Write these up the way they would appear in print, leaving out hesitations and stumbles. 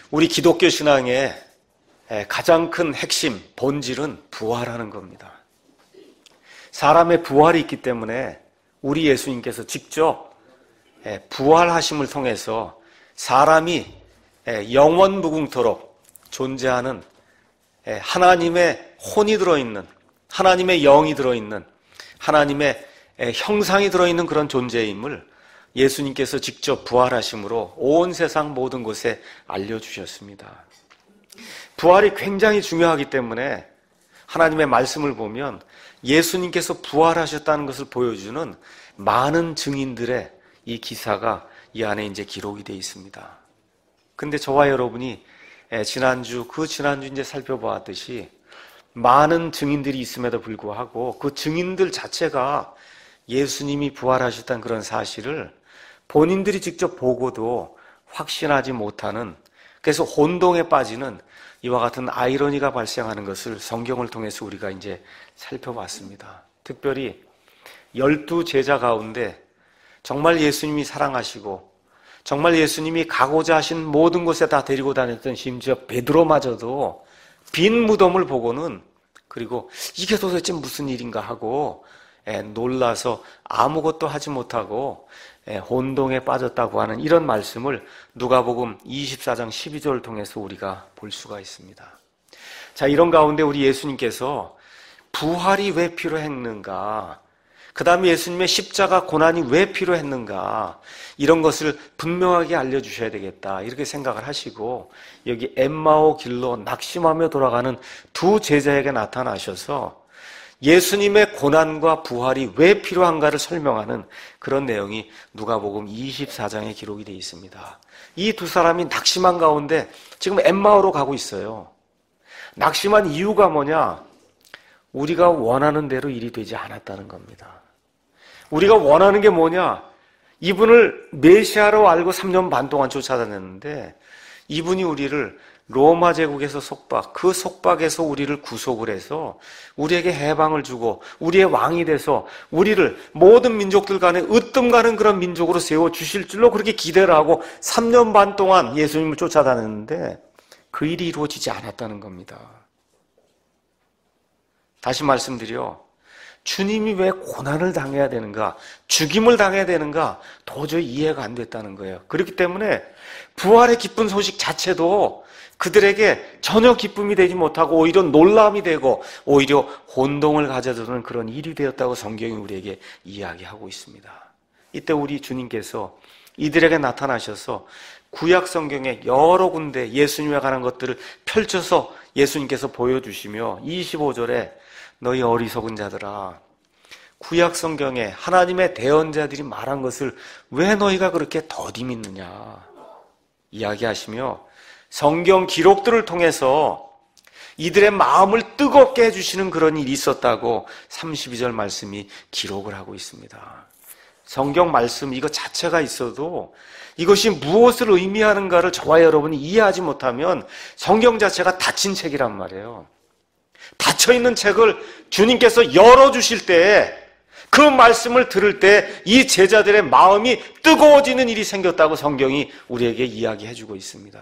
우리 기독교 신앙의 가장 큰 핵심, 본질은 부활하는 겁니다. 사람의 부활이 있기 때문에 우리 예수님께서 직접 부활하심을 통해서 사람이 영원 무궁토록 존재하는 하나님의 혼이 들어있는, 하나님의 영이 들어있는, 하나님의 형상이 들어있는 그런 존재임을 예수님께서 직접 부활하심으로 온 세상 모든 곳에 알려주셨습니다. 부활이 굉장히 중요하기 때문에 하나님의 말씀을 보면 예수님께서 부활하셨다는 것을 보여주는 많은 증인들의 이 기사가 이 안에 이제 기록이 되어 있습니다. 근데 저와 여러분이 지난주 이제 살펴보았듯이 많은 증인들이 있음에도 불구하고 그 증인들 자체가 예수님이 부활하셨다는 그런 사실을 본인들이 직접 보고도 확신하지 못하는, 그래서 혼동에 빠지는 이와 같은 아이러니가 발생하는 것을 성경을 통해서 우리가 이제 살펴봤습니다. 특별히 12제자 가운데 정말 예수님이 사랑하시고 정말 예수님이 가고자 하신 모든 곳에 다 데리고 다녔던 심지어 베드로마저도 빈 무덤을 보고는, 그리고 이게 도대체 무슨 일인가 하고 놀라서 아무것도 하지 못하고 혼동에 빠졌다고 하는 이런 말씀을 누가복음 24장 12절을 통해서 우리가 볼 수가 있습니다. 자, 이런 가운데 우리 예수님께서 부활이 왜 필요했는가, 그 다음에 예수님의 십자가 고난이 왜 필요했는가, 이런 것을 분명하게 알려주셔야 되겠다 이렇게 생각을 하시고 여기 엠마오 길로 낙심하며 돌아가는 두 제자에게 나타나셔서 예수님의 고난과 부활이 왜 필요한가를 설명하는 그런 내용이 누가복음 24장에 기록이 되어 있습니다. 이 두 사람이 낙심한 가운데 지금 엠마오로 가고 있어요. 낙심한 이유가 뭐냐? 우리가 원하는 대로 일이 되지 않았다는 겁니다. 우리가 원하는 게 뭐냐? 이분을 메시아로 알고 3년 반 동안 쫓아다녔는데 이분이 우리를 로마 제국에서 속박, 그 속박에서 우리를 구속을 해서 우리에게 해방을 주고 우리의 왕이 돼서 우리를 모든 민족들 간에 으뜸 가는 그런 민족으로 세워주실 줄로 그렇게 기대를 하고 3년 반 동안 예수님을 쫓아다녔는데 그 일이 이루어지지 않았다는 겁니다. 다시 말씀드려, 주님이 왜 고난을 당해야 되는가, 죽임을 당해야 되는가 도저히 이해가 안 됐다는 거예요. 그렇기 때문에 부활의 기쁜 소식 자체도 그들에게 전혀 기쁨이 되지 못하고 오히려 놀람이 되고 오히려 혼동을 가져주는 그런 일이 되었다고 성경이 우리에게 이야기하고 있습니다. 이때 우리 주님께서 이들에게 나타나셔서 구약 성경의 여러 군데 예수님에 관한 것들을 펼쳐서 예수님께서 보여주시며 25절에 너희 어리석은 자들아, 구약 성경에 하나님의 대언자들이 말한 것을 왜 너희가 그렇게 더디 믿느냐 이야기하시며 성경 기록들을 통해서 이들의 마음을 뜨겁게 해주시는 그런 일이 있었다고 32절 말씀이 기록을 하고 있습니다. 성경 말씀 이거 자체가 있어도 이것이 무엇을 의미하는가를 저와 여러분이 이해하지 못하면 성경 자체가 닫힌 책이란 말이에요. 닫혀있는 책을 주님께서 열어주실 때 그 말씀을 들을 때 이 제자들의 마음이 뜨거워지는 일이 생겼다고 성경이 우리에게 이야기해주고 있습니다.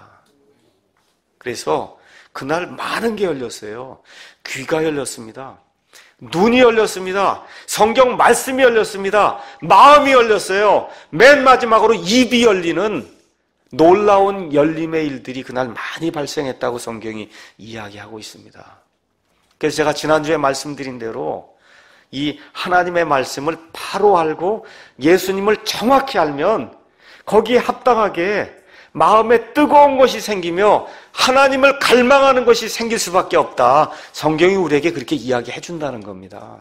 그래서 그날 많은 게 열렸어요. 귀가 열렸습니다. 눈이 열렸습니다. 성경 말씀이 열렸습니다. 마음이 열렸어요. 맨 마지막으로 입이 열리는 놀라운 열림의 일들이 그날 많이 발생했다고 성경이 이야기하고 있습니다. 그래서 제가 지난주에 말씀드린 대로 이 하나님의 말씀을 바로 알고 예수님을 정확히 알면 거기에 합당하게 마음에 뜨거운 것이 생기며 하나님을 갈망하는 것이 생길 수밖에 없다. 성경이 우리에게 그렇게 이야기해 준다는 겁니다.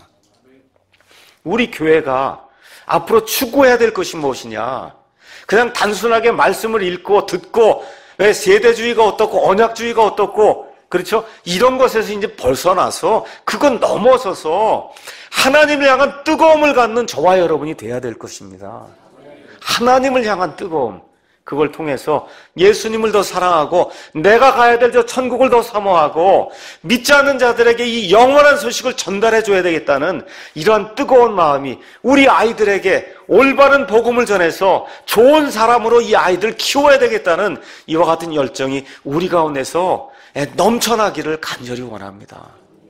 우리 교회가 앞으로 추구해야 될 것이 무엇이냐? 그냥 단순하게 말씀을 읽고 듣고 왜 세대주의가 어떻고 언약주의가 어떻고 그렇죠? 이런 것에서 이제 벗어나서 그건 넘어서서 하나님을 향한 뜨거움을 갖는 저와 여러분이 돼야 될 것입니다. 하나님을 향한 뜨거움. 그걸 통해서 예수님을 더 사랑하고 내가 가야 될 저 천국을 더 사모하고 믿지 않는 자들에게 이 영원한 소식을 전달해 줘야 되겠다는 이러한 뜨거운 마음이 우리 아이들에게 올바른 복음을 전해서 좋은 사람으로 이 아이들 키워야 되겠다는 이와 같은 열정이 우리 가운데서 넘쳐나기를 간절히 원합니다.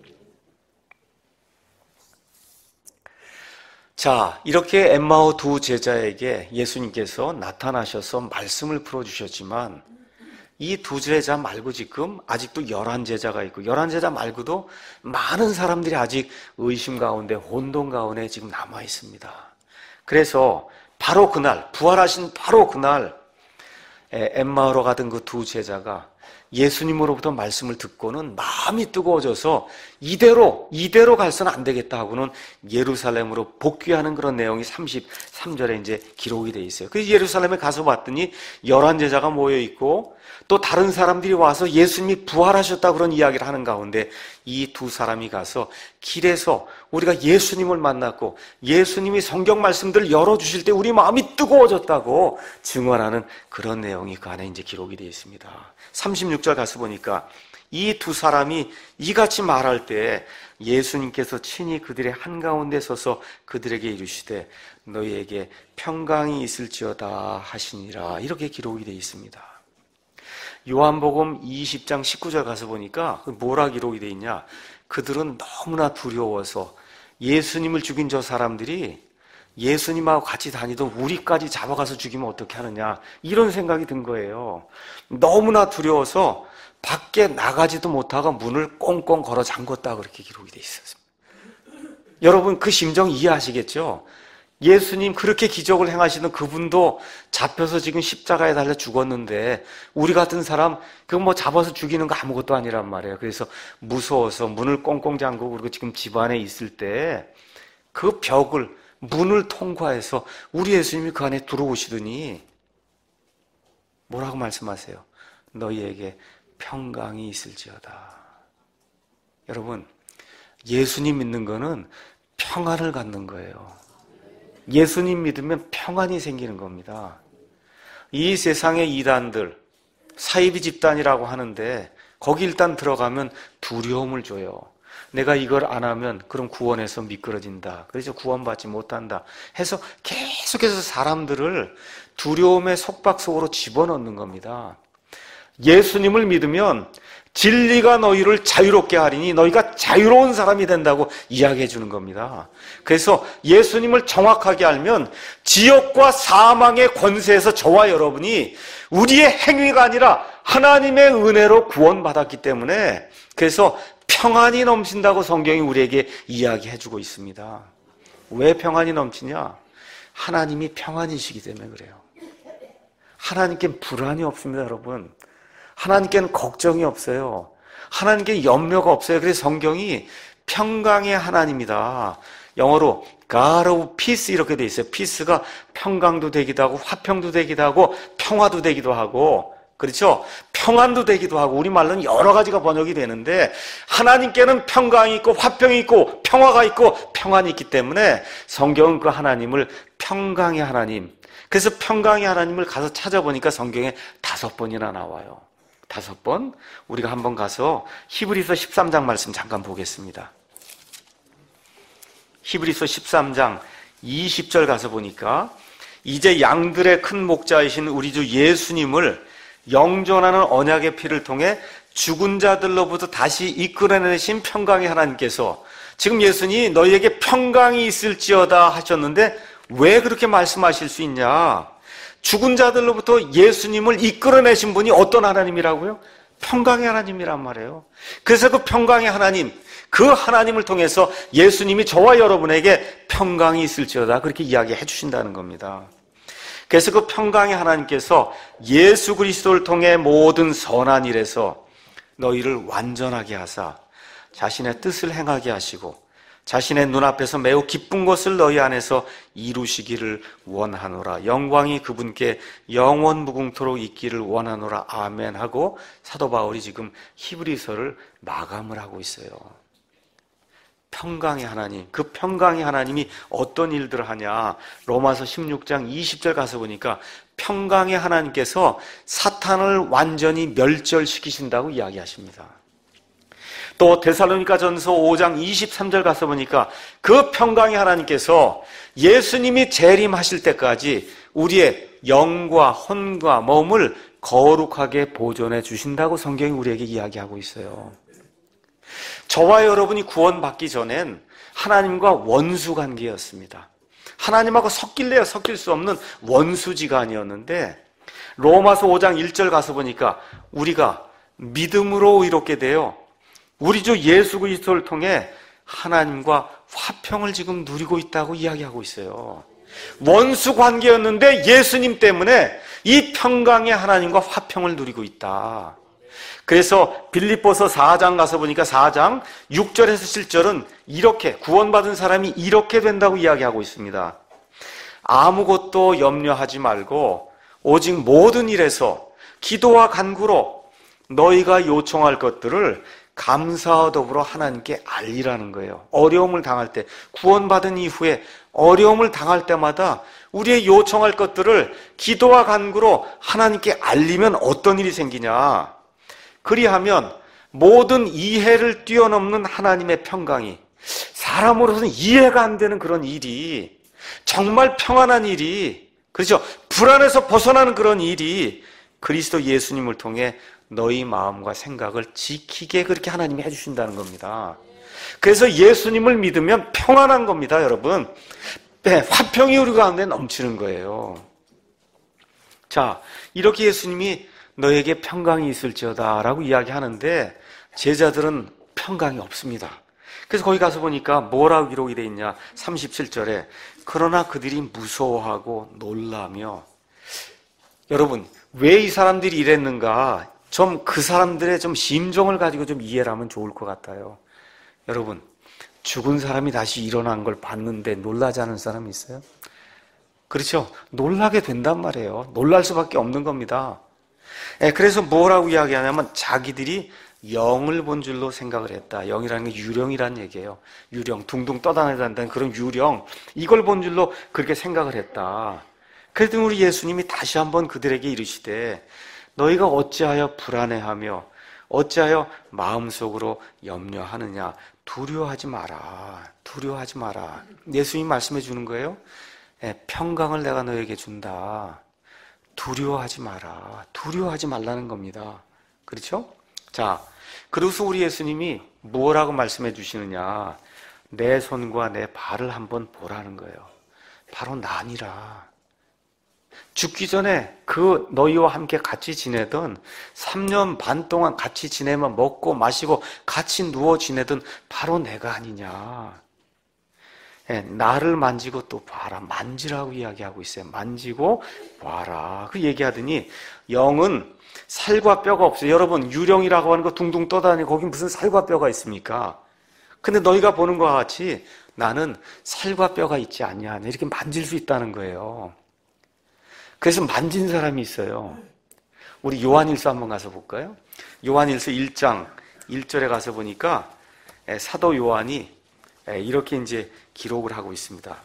자, 이렇게 엠마오 두 제자에게 예수님께서 나타나셔서 말씀을 풀어주셨지만 이 두 제자 말고 지금 아직도 11제자가 있고 11제자 말고도 많은 사람들이 아직 의심 가운데 혼돈 가운데 지금 남아 있습니다. 그래서 바로 그날, 부활하신 바로 그날 엠마오로 가던 그 두 제자가 예수님으로부터 말씀을 듣고는 마음이 뜨거워져서 이대로 갈서는 안 되겠다 하고는 예루살렘으로 복귀하는 그런 내용이 33절에 이제 기록이 돼 있어요. 그래서 예루살렘에 가서 봤더니 11제자가 모여 있고 또 다른 사람들이 와서 예수님이 부활하셨다 그런 이야기를 하는 가운데 이 두 사람이 가서 길에서 우리가 예수님을 만났고 예수님이 성경 말씀들을 열어주실 때 우리 마음이 뜨거워졌다고 증언하는 그런 내용이 그 안에 이제 기록이 되어 있습니다. 36절 가서 보니까 이 두 사람이 이같이 말할 때 예수님께서 친히 그들의 한가운데 서서 그들에게 이르시되 너희에게 평강이 있을지어다 하시니라 이렇게 기록이 되어 있습니다. 요한복음 20장 19절 가서 보니까 뭐라 기록이 되어 있냐, 그들은 너무나 두려워서 예수님을 죽인 저 사람들이 예수님하고 같이 다니던 우리까지 잡아가서 죽이면 어떻게 하느냐 이런 생각이 든 거예요. 너무나 두려워서 밖에 나가지도 못하고 문을 꽁꽁 걸어 잠궜다 그렇게 기록이 돼 있었습니다. 여러분 그 심정 이해하시겠죠? 예수님 그렇게 기적을 행하시는 그분도 잡혀서 지금 십자가에 달려 죽었는데 우리 같은 사람 그거 뭐 잡아서 죽이는 거 아무것도 아니란 말이에요. 그래서 무서워서 문을 꽁꽁 잠그고 그리고 지금 집 안에 있을 때 그 벽을 문을 통과해서 우리 예수님이 그 안에 들어오시더니 뭐라고 말씀하세요? 너희에게 평강이 있을지어다. 여러분 예수님 믿는 거는 평안을 갖는 거예요. 예수님 믿으면 평안이 생기는 겁니다. 이 세상의 이단들, 사이비 집단이라고 하는데 거기 일단 들어가면 두려움을 줘요. 내가 이걸 안 하면 그럼 구원에서 미끄러진다. 그래서 구원받지 못한다. 해서 계속해서 사람들을 두려움의 속박 속으로 집어넣는 겁니다. 예수님을 믿으면 진리가 너희를 자유롭게 하리니 너희가 자유로운 사람이 된다고 이야기해 주는 겁니다. 그래서 예수님을 정확하게 알면 지옥과 사망의 권세에서 저와 여러분이 우리의 행위가 아니라 하나님의 은혜로 구원받았기 때문에 그래서 평안이 넘친다고 성경이 우리에게 이야기해 주고 있습니다. 왜 평안이 넘치냐? 하나님이 평안이시기 때문에 그래요. 하나님께 불안이 없습니다, 여러분. 하나님께는 걱정이 없어요. 하나님께 염려가 없어요. 그래서 성경이 평강의 하나님이다. 영어로 God of Peace 이렇게 돼 있어요. Peace가 평강도 되기도 하고 화평도 되기도 하고 평화도 되기도 하고 그렇죠? 평안도 되기도 하고 우리말로는 여러 가지가 번역이 되는데 하나님께는 평강이 있고 화평이 있고 평화가 있고 평안이 있기 때문에 성경은 그 하나님을 평강의 하나님, 그래서 평강의 하나님을 가서 찾아보니까 성경에 5번이나 나와요. 5번. 우리가 한번 가서 히브리서 13장 말씀 잠깐 보겠습니다. 히브리서 13장 20절 가서 보니까 이제 양들의 큰 목자이신 우리 주 예수님을 영존하는 언약의 피를 통해 죽은 자들로부터 다시 이끌어내신 평강의 하나님께서 지금 예수님이 너희에게 평강이 있을지어다 하셨는데 왜 그렇게 말씀하실 수 있냐? 죽은 자들로부터 예수님을 이끌어내신 분이 어떤 하나님이라고요? 평강의 하나님이란 말이에요. 그래서 그 평강의 하나님, 그 하나님을 통해서 예수님이 저와 여러분에게 평강이 있을지어다 그렇게 이야기해 주신다는 겁니다. 그래서 그 평강의 하나님께서 예수 그리스도를 통해 모든 선한 일에서 너희를 완전하게 하사 자신의 뜻을 행하게 하시고 자신의 눈앞에서 매우 기쁜 것을 너희 안에서 이루시기를 원하노라. 영광이 그분께 영원 무궁토록 있기를 원하노라. 아멘 하고 사도 바울이 지금 히브리서를 마감을 하고 있어요. 평강의 하나님, 그 평강의 하나님이 어떤 일들을 하냐? 로마서 16장 20절 가서 보니까 평강의 하나님께서 사탄을 완전히 멸절시키신다고 이야기하십니다. 또 데살로니가전서 5장 23절 가서 보니까 그 평강의 하나님께서 예수님이 재림하실 때까지 우리의 영과 혼과 몸을 거룩하게 보존해 주신다고 성경이 우리에게 이야기하고 있어요. 저와 여러분이 구원받기 전엔 하나님과 원수 관계였습니다. 하나님하고 섞일래야 섞일 수 없는 원수지간이었는데 로마서 5장 1절 가서 보니까 우리가 믿음으로 의롭게 되어 우리 주 예수 그리스도를 통해 하나님과 화평을 지금 누리고 있다고 이야기하고 있어요. 원수 관계였는데 예수님 때문에 이 평강의 하나님과 화평을 누리고 있다. 그래서 빌립보서 4장 가서 보니까 4장 6절에서 7절은 이렇게 구원받은 사람이 이렇게 된다고 이야기하고 있습니다. 아무것도 염려하지 말고 오직 모든 일에서 기도와 간구로 너희가 요청할 것들을 감사와 더불어 하나님께 알리라는 거예요. 어려움을 당할 때, 구원받은 이후에 어려움을 당할 때마다 우리의 요청할 것들을 기도와 간구로 하나님께 알리면 어떤 일이 생기냐? 그리하면 모든 이해를 뛰어넘는 하나님의 평강이, 사람으로서는 이해가 안 되는 그런 일이, 정말 평안한 일이, 그렇죠? 불안에서 벗어나는 그런 일이 그리스도 예수님을 통해 너희 마음과 생각을 지키게 그렇게 하나님이 해주신다는 겁니다. 그래서 예수님을 믿으면 평안한 겁니다, 여러분. 화평이 우리 가운데 넘치는 거예요. 자, 이렇게 예수님이 너에게 평강이 있을지어다 라고 이야기하는데 제자들은 평강이 없습니다. 그래서 거기 가서 보니까 뭐라고 기록이 되어 있냐? 37절에 그러나 그들이 무서워하고 놀라며. 여러분, 왜 이 사람들이 이랬는가? 좀 그 사람들의 좀 심정을 가지고 좀 이해를 하면 좋을 것 같아요. 여러분, 죽은 사람이 다시 일어난 걸 봤는데 놀라지 않은 사람이 있어요? 그렇죠? 놀라게 된단 말이에요. 놀랄 수밖에 없는 겁니다. 그래서 뭐라고 이야기하냐면 자기들이 영을 본 줄로 생각을 했다. 영이라는 게 유령이라는 얘기예요. 유령, 둥둥 떠다닌다는 그런 유령, 이걸 본 줄로 그렇게 생각을 했다. 그랬더니 우리 예수님이 다시 한번 그들에게 이르시되 너희가 어찌하여 불안해하며 어찌하여 마음속으로 염려하느냐. 두려워하지 마라. 두려워하지 마라. 예수님이 말씀해 주는 거예요. 평강을 내가 너에게 준다. 두려워하지 마라. 두려워하지 말라는 겁니다. 그렇죠? 자, 그래서 우리 예수님이 뭐라고 말씀해 주시느냐. 내 손과 내 발을 한번 보라는 거예요. 바로 나니라. 죽기 전에 그 너희와 함께 같이 지내던 3년 반 동안 같이 지내면 먹고 마시고 같이 누워 지내던 바로 내가 아니냐. 나를 만지고 또 봐라. 만지라고 이야기하고 있어요. 만지고 봐라. 그 얘기하더니 영은 살과 뼈가 없어요. 여러분, 유령이라고 하는 거 둥둥 떠다니고 거기 무슨 살과 뼈가 있습니까? 근데 너희가 보는 것과 같이 나는 살과 뼈가 있지 않냐. 이렇게 만질 수 있다는 거예요. 그래서 만진 사람이 있어요. 우리 요한일서 한번 가서 볼까요? 요한일서 1장 1절에 가서 보니까 사도 요한이 이렇게 이제 기록을 하고 있습니다.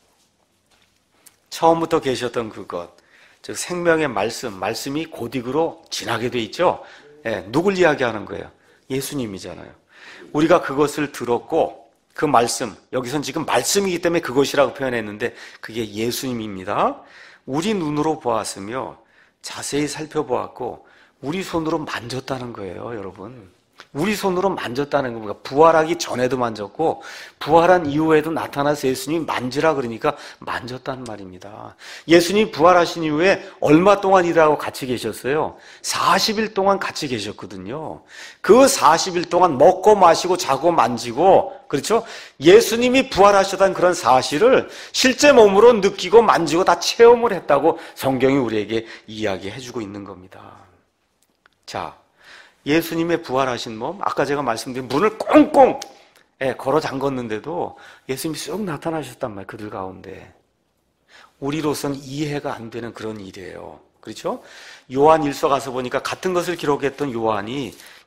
처음부터 계셨던 그것, 즉 생명의 말씀이 고딕으로 지나게 돼 있죠. 누굴 이야기하는 거예요? 예수님이잖아요. 우리가 그것을 들었고 그 말씀, 여기선 지금 말씀이기 때문에 그것이라고 표현했는데 그게 예수님입니다. 우리 눈으로 보았으며 자세히 살펴보았고 우리 손으로 만졌다는 거예요, 여러분. 우리 손으로 만졌다는 겁니다. 부활하기 전에도 만졌고 부활한 이후에도 나타나서 예수님이 만지라 그러니까 만졌다는 말입니다. 예수님이 부활하신 이후에 얼마 동안 일하고 같이 계셨어요? 40일 동안 같이 계셨거든요. 그 40일 동안 먹고 마시고 자고 만지고, 그렇죠? 예수님이 부활하셨다는 그런 사실을 실제 몸으로 느끼고 만지고 다 체험을 했다고 성경이 우리에게 이야기해주고 있는 겁니다. 자, 예수님의 부활하신 몸, 아까 제가 말씀드린 문을 꽁꽁 걸어 잠궜는데도 예수님이 쑥 나타나셨단 말이에요. 그들 가운데. 우리로서는 이해가 안 되는 그런 일이에요. 그렇죠? 요한 일서 가서 보니까 같은 것을 기록했던 요한이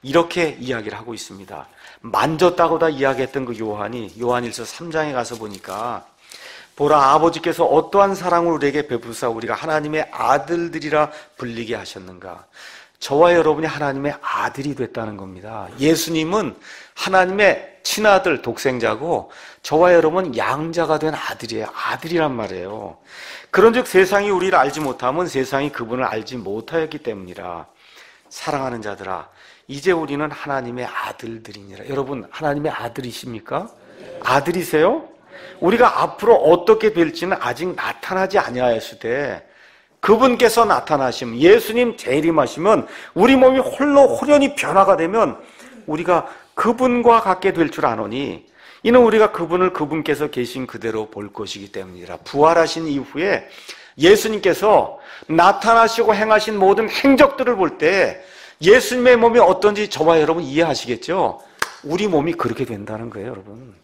이렇게 이야기를 하고 있습니다. 만졌다고 다 이야기했던 그 요한이 요한일서 3장에 가서 보니까 보라, 아버지께서 어떠한 사랑을 우리에게 베푸사 우리가 하나님의 아들들이라 불리게 하셨는가. 저와 여러분이 하나님의 아들이 됐다는 겁니다. 예수님은 하나님의 친아들, 독생자고 저와 여러분은 양자가 된 아들이에요. 아들이란 말이에요. 그런즉 세상이 우리를 알지 못하면 세상이 그분을 알지 못하였기 때문이라. 사랑하는 자들아, 이제 우리는 하나님의 아들들이니라. 여러분, 하나님의 아들이십니까? 아들이세요? 우리가 앞으로 어떻게 될지는 아직 나타나지 아니하였으되 그분께서 나타나시면, 예수님 재림하시면 우리 몸이 홀로 호련히 변화가 되면 우리가 그분과 같게 될 줄 아노니 이는 우리가 그분을 그분께서 계신 그대로 볼 것이기 때문이라. 부활하신 이후에 예수님께서 나타나시고 행하신 모든 행적들을 볼 때 예수님의 몸이 어떤지 저와 여러분 이해하시겠죠? 우리 몸이 그렇게 된다는 거예요, 여러분.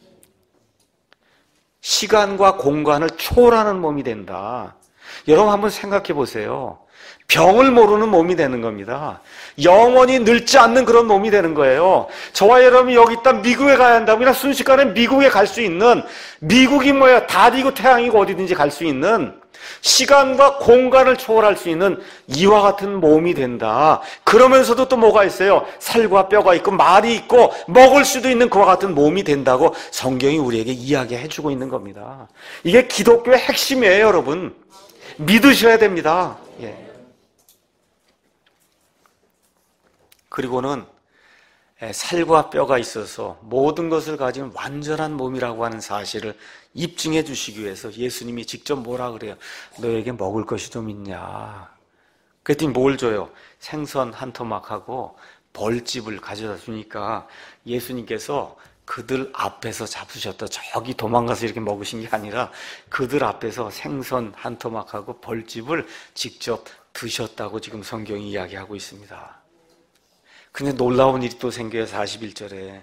시간과 공간을 초월하는 몸이 된다. 여러분 한번 생각해 보세요. 병을 모르는 몸이 되는 겁니다. 영원히 늙지 않는 그런 몸이 되는 거예요. 저와 여러분이 여기 있다 미국에 가야 한다고 그냥 순식간에 미국에 갈 수 있는, 미국이 뭐예요? 달이고 태양이고 어디든지 갈 수 있는, 시간과 공간을 초월할 수 있는 이와 같은 몸이 된다. 그러면서도 또 뭐가 있어요? 살과 뼈가 있고 말이 있고 먹을 수도 있는 그와 같은 몸이 된다고 성경이 우리에게 이야기해 주고 있는 겁니다. 이게 기독교의 핵심이에요, 여러분. 믿으셔야 됩니다. 예. 그리고는 살과 뼈가 있어서 모든 것을 가진 완전한 몸이라고 하는 사실을 입증해 주시기 위해서 예수님이 직접 뭐라 그래요? 너에게 먹을 것이 좀 있냐? 그랬더니 뭘 줘요? 생선 한 토막하고 벌집을 가져다 주니까 예수님께서 그들 앞에서 잡수셨다. 저기 도망가서 이렇게 먹으신 게 아니라 그들 앞에서 생선 한 토막하고 벌집을 직접 드셨다고 지금 성경이 이야기하고 있습니다. 근데 놀라운 일이 또 생겨요. 41절에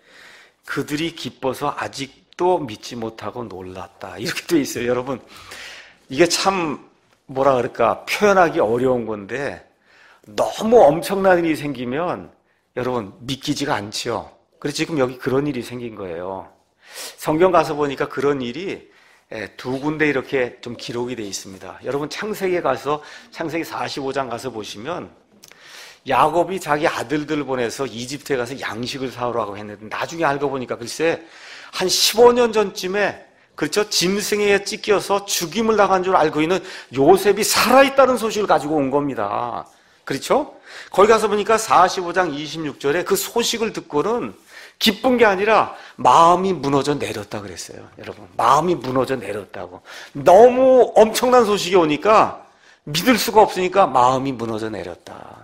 그들이 기뻐서 아직도 믿지 못하고 놀랐다, 이렇게 돼 있어요. 여러분, 이게 참 뭐라 그럴까 표현하기 어려운 건데 너무 엄청난 일이 생기면 여러분 믿기지가 않죠. 그래서 지금 여기 그런 일이 생긴 거예요. 성경 가서 보니까 그런 일이 두 군데 이렇게 좀 기록이 돼 있습니다. 여러분 창세기에 가서 창세기 45장 가서 보시면 야곱이 자기 아들들을 보내서 이집트에 가서 양식을 사오라고 했는데 나중에 알고 보니까 글쎄 한 15년 전쯤에 그렇죠? 짐승에 찢겨서 죽임을 당한 줄 알고 있는 요셉이 살아있다는 소식을 가지고 온 겁니다. 그렇죠? 거기 가서 보니까 45장 26절에 그 소식을 듣고는 기쁜 게 아니라 마음이 무너져 내렸다 그랬어요. 여러분, 마음이 무너져 내렸다고. 너무 엄청난 소식이 오니까 믿을 수가 없으니까 마음이 무너져 내렸다.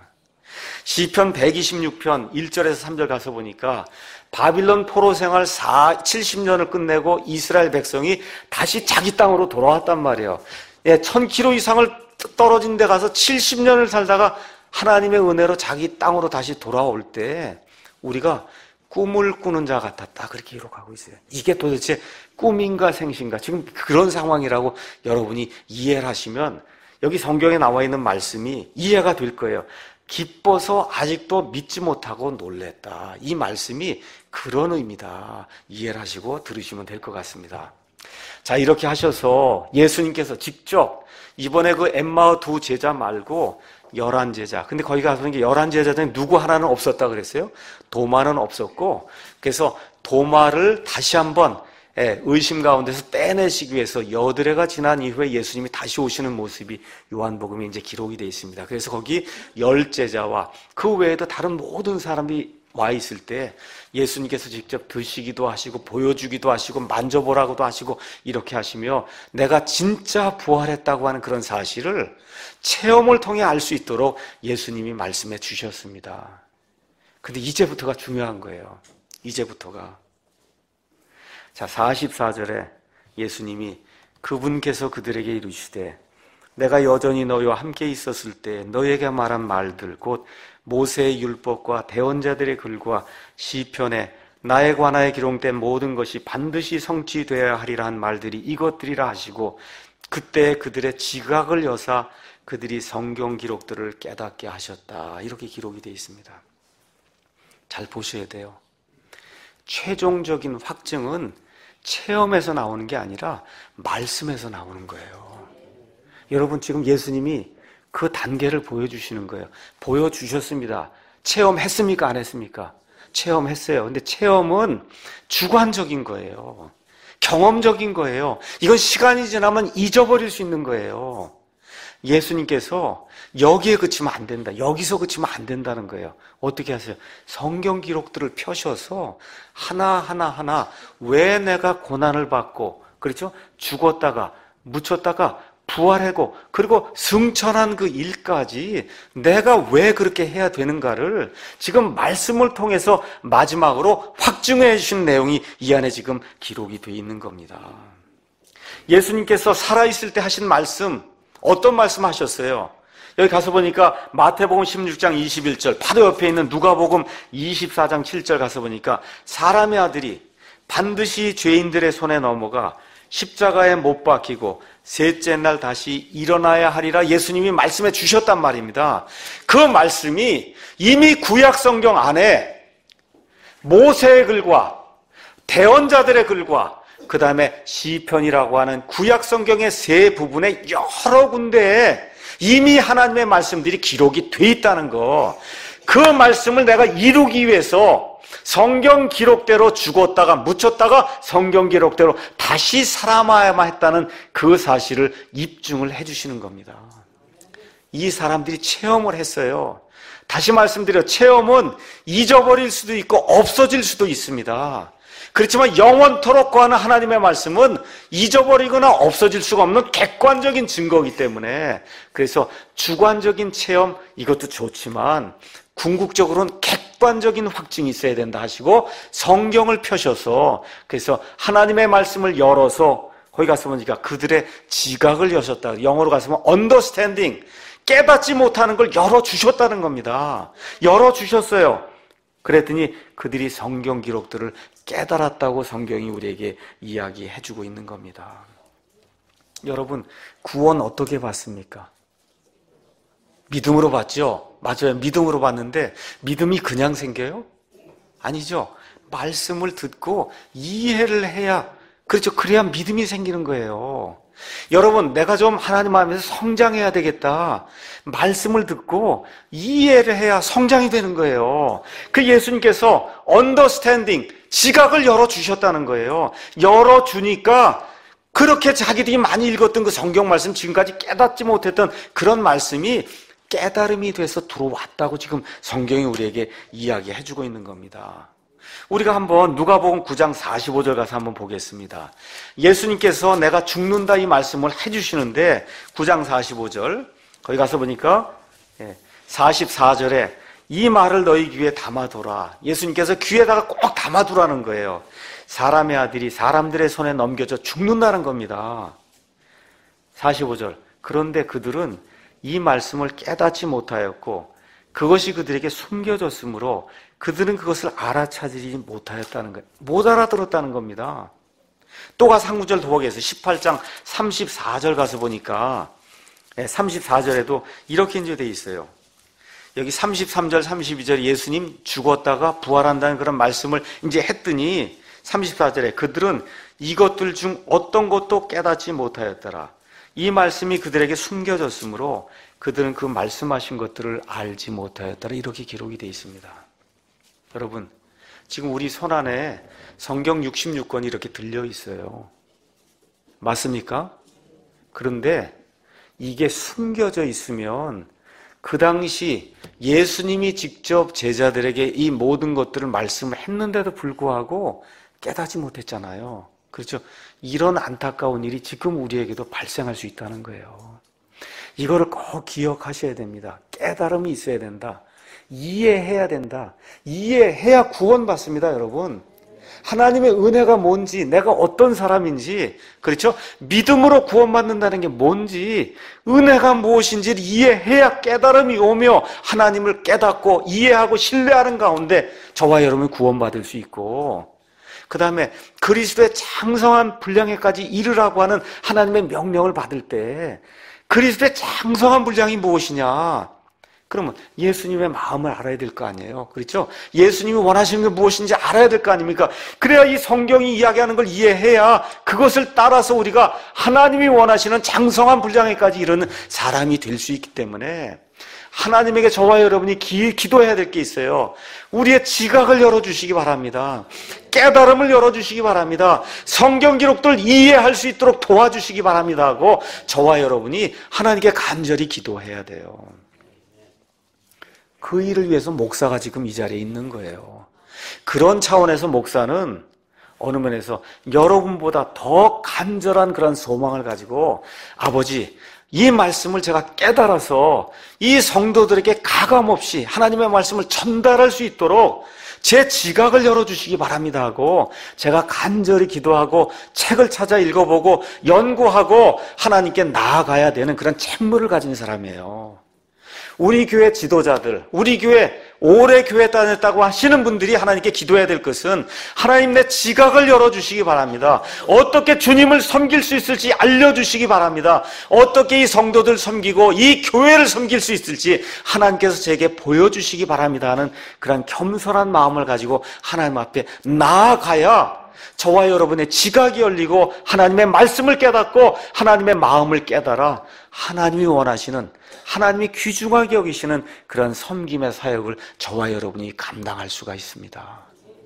시편 126편 1절에서 3절 가서 보니까 바빌론 포로 생활 70년을 끝내고 이스라엘 백성이 다시 자기 땅으로 돌아왔단 말이에요. 1000km 이상을 떨어진 데 가서 70년을 살다가 하나님의 은혜로 자기 땅으로 다시 돌아올 때 우리가 꿈을 꾸는 자 같았다, 그렇게 기록하고 있어요. 이게 도대체 꿈인가 생신가, 지금 그런 상황이라고 여러분이 이해를 하시면 여기 성경에 나와 있는 말씀이 이해가 될 거예요. 기뻐서 아직도 믿지 못하고 놀랬다, 이 말씀이 그런 의미다, 이해를 하시고 들으시면 될 것 같습니다. 자, 이렇게 하셔서 예수님께서 직접 이번에 그 엠마오 두 제자 말고 11제자, 근데 거기 가서 보니까 11제자 중에 누구 하나는 없었다 그랬어요. 도마는 없었고, 그래서 도마를 다시 한번 의심 가운데서 빼내시기 위해서 여드레가 지난 이후에 예수님이 다시 오시는 모습이 요한복음에 이제 기록이 되어 있습니다. 그래서 거기 10제자와 그 외에도 다른 모든 사람이 와 있을 때 예수님께서 직접 드시기도 하시고 보여주기도 하시고 만져보라고도 하시고 이렇게 하시며 내가 진짜 부활했다고 하는 그런 사실을 체험을 통해 알 수 있도록 예수님이 말씀해 주셨습니다. 근데 이제부터가 중요한 거예요. 이제부터가. 자, 44절에 예수님이 그분께서 그들에게 이르시되 내가 여전히 너희와 함께 있었을 때 너희에게 말한 말들 곧 모세의 율법과 대언자들의 글과 시편에 나에 관하여 기록된 모든 것이 반드시 성취되어야 하리라 한 말들이 이것들이라 하시고 그때 그들의 지각을 여사 그들이 성경 기록들을 깨닫게 하셨다, 이렇게 기록이 되어 있습니다. 잘 보셔야 돼요. 최종적인 확증은 체험에서 나오는 게 아니라 말씀에서 나오는 거예요. 여러분, 지금 예수님이 그 단계를 보여주시는 거예요. 보여주셨습니다. 체험했습니까? 안 했습니까? 체험했어요. 근데 체험은 주관적인 거예요. 경험적인 거예요. 이건 시간이 지나면 잊어버릴 수 있는 거예요. 예수님께서 여기에 그치면 안 된다. 여기서 그치면 안 된다는 거예요. 어떻게 하세요? 성경 기록들을 펴셔서 하나 왜 내가 고난을 받고, 그렇죠? 죽었다가 묻혔다가 부활하고 그리고 승천한 그 일까지 내가 왜 그렇게 해야 되는가를 지금 말씀을 통해서 마지막으로 확증해 주신 내용이 이 안에 지금 기록이 되어 있는 겁니다. 예수님께서 살아있을 때 하신 말씀, 어떤 말씀 하셨어요? 여기 가서 보니까 마태복음 16장 21절, 바로 옆에 있는 누가복음 24장 7절 가서 보니까 사람의 아들이 반드시 죄인들의 손에 넘어가 십자가에 못 박히고 셋째 날 다시 일어나야 하리라 예수님이 말씀해 주셨단 말입니다. 그 말씀이 이미 구약 성경 안에 모세의 글과 대언자들의 글과 그 다음에 시편이라고 하는 구약 성경의 세 부분에 여러 군데에 이미 하나님의 말씀들이 기록이 돼 있다는 거. 그 말씀을 내가 이루기 위해서 성경 기록대로 죽었다가 묻혔다가 성경 기록대로 다시 살아나야만 했다는 그 사실을 입증을 해주시는 겁니다. 이 사람들이 체험을 했어요. 다시 말씀드려, 체험은 잊어버릴 수도 있고 없어질 수도 있습니다. 그렇지만 영원토록 거하는 하나님의 말씀은 잊어버리거나 없어질 수가 없는 객관적인 증거이기 때문에, 그래서 주관적인 체험 이것도 좋지만 궁극적으로는 객관적인 확증이 있어야 된다 하시고 성경을 펴셔서, 그래서 하나님의 말씀을 열어서 거기 가서 보니까 그들의 지각을 여셨다. 영어로 가서 보면 understanding, 깨닫지 못하는 걸 열어주셨다는 겁니다. 열어주셨어요. 그랬더니 그들이 성경 기록들을 깨달았다고 성경이 우리에게 이야기해주고 있는 겁니다. 여러분, 구원 어떻게 받습니까? 믿음으로 받죠? 맞아요. 믿음으로 받는데 믿음이 그냥 생겨요? 아니죠. 말씀을 듣고 이해를 해야, 그렇죠. 그래야 믿음이 생기는 거예요. 여러분, 내가 좀 하나님 마음에서 성장해야 되겠다. 말씀을 듣고 이해를 해야 성장이 되는 거예요. 그 예수님께서 understanding, 지각을 열어주셨다는 거예요. 열어주니까 그렇게 자기들이 많이 읽었던 그 성경 말씀, 지금까지 깨닫지 못했던 그런 말씀이 깨달음이 돼서 들어왔다고 지금 성경이 우리에게 이야기해주고 있는 겁니다. 우리가 한번 누가복음 9장 45절 가서 한번 보겠습니다. 예수님께서 내가 죽는다 이 말씀을 해주시는데 9장 45절 거기 가서 보니까 44절에 이 말을 너희 귀에 담아둬라. 예수님께서 귀에다가 꼭 담아두라는 거예요. 사람의 아들이 사람들의 손에 넘겨져 죽는다는 겁니다. 45절 그런데 그들은 이 말씀을 깨닫지 못하였고 그것이 그들에게 숨겨졌으므로 그들은 그것을 알아차리지 못하였다는 거예요. 못 알아들었다는 겁니다. 또 가서 한 구절 더 보겠어요. 18장 34절 가서 보니까 34절에도 이렇게 이제 돼 있어요. 여기 33절 32절 예수님 죽었다가 부활한다는 그런 말씀을 이제 했더니 34절에 그들은 이것들 중 어떤 것도 깨닫지 못하였더라. 이 말씀이 그들에게 숨겨졌으므로 그들은 그 말씀하신 것들을 알지 못하였더라. 이렇게 기록이 되어 있습니다. 여러분, 지금 우리 손안에 성경 66권이 이렇게 들려 있어요. 맞습니까? 그런데 이게 숨겨져 있으면 그 당시 예수님이 직접 제자들에게 이 모든 것들을 말씀을 했는데도 불구하고 깨닫지 못했잖아요. 그렇죠? 이런 안타까운 일이 지금 우리에게도 발생할 수 있다는 거예요. 이거를 꼭 기억하셔야 됩니다. 깨달음이 있어야 된다. 이해해야 된다. 이해해야 구원받습니다, 여러분. 하나님의 은혜가 뭔지, 내가 어떤 사람인지, 그렇죠? 믿음으로 구원받는다는 게 뭔지, 은혜가 무엇인지를 이해해야 깨달음이 오며 하나님을 깨닫고 이해하고 신뢰하는 가운데 저와 여러분이 구원받을 수 있고, 그 다음에 그리스도의 장성한 분량에까지 이르라고 하는 하나님의 명령을 받을 때 그리스도의 장성한 분량이 무엇이냐? 그러면 예수님의 마음을 알아야 될 거 아니에요. 그렇죠? 예수님이 원하시는 게 무엇인지 알아야 될 거 아닙니까? 그래야 이 성경이 이야기하는 걸 이해해야 그것을 따라서 우리가 하나님이 원하시는 장성한 분량에까지 이르는 사람이 될 수 있기 때문에 하나님에게 저와 여러분이 기도해야 될 게 있어요. 우리의 지각을 열어주시기 바랍니다. 깨달음을 열어주시기 바랍니다. 성경 기록들 이해할 수 있도록 도와주시기 바랍니다 하고 저와 여러분이 하나님께 간절히 기도해야 돼요. 그 일을 위해서 목사가 지금 이 자리에 있는 거예요. 그런 차원에서 목사는 어느 면에서 여러분보다 더 간절한 그런 소망을 가지고 아버지, 이 말씀을 제가 깨달아서 이 성도들에게 가감없이 하나님의 말씀을 전달할 수 있도록 제 지각을 열어주시기 바랍니다 하고 제가 간절히 기도하고 책을 찾아 읽어보고 연구하고 하나님께 나아가야 되는 그런 책무를 가진 사람이에요. 우리 교회 지도자들, 우리 교회 오래 교회 다녔다고 하시는 분들이 하나님께 기도해야 될 것은 하나님 내 지각을 열어주시기 바랍니다. 어떻게 주님을 섬길 수 있을지 알려주시기 바랍니다. 어떻게 이 성도들 섬기고 이 교회를 섬길 수 있을지 하나님께서 제게 보여주시기 바랍니다 하는 그런 겸손한 마음을 가지고 하나님 앞에 나아가야 저와 여러분의 지각이 열리고 하나님의 말씀을 깨닫고 하나님의 마음을 깨달아 하나님이 원하시는, 하나님이 귀중하게 여기시는 그런 섬김의 사역을 저와 여러분이 감당할 수가 있습니다.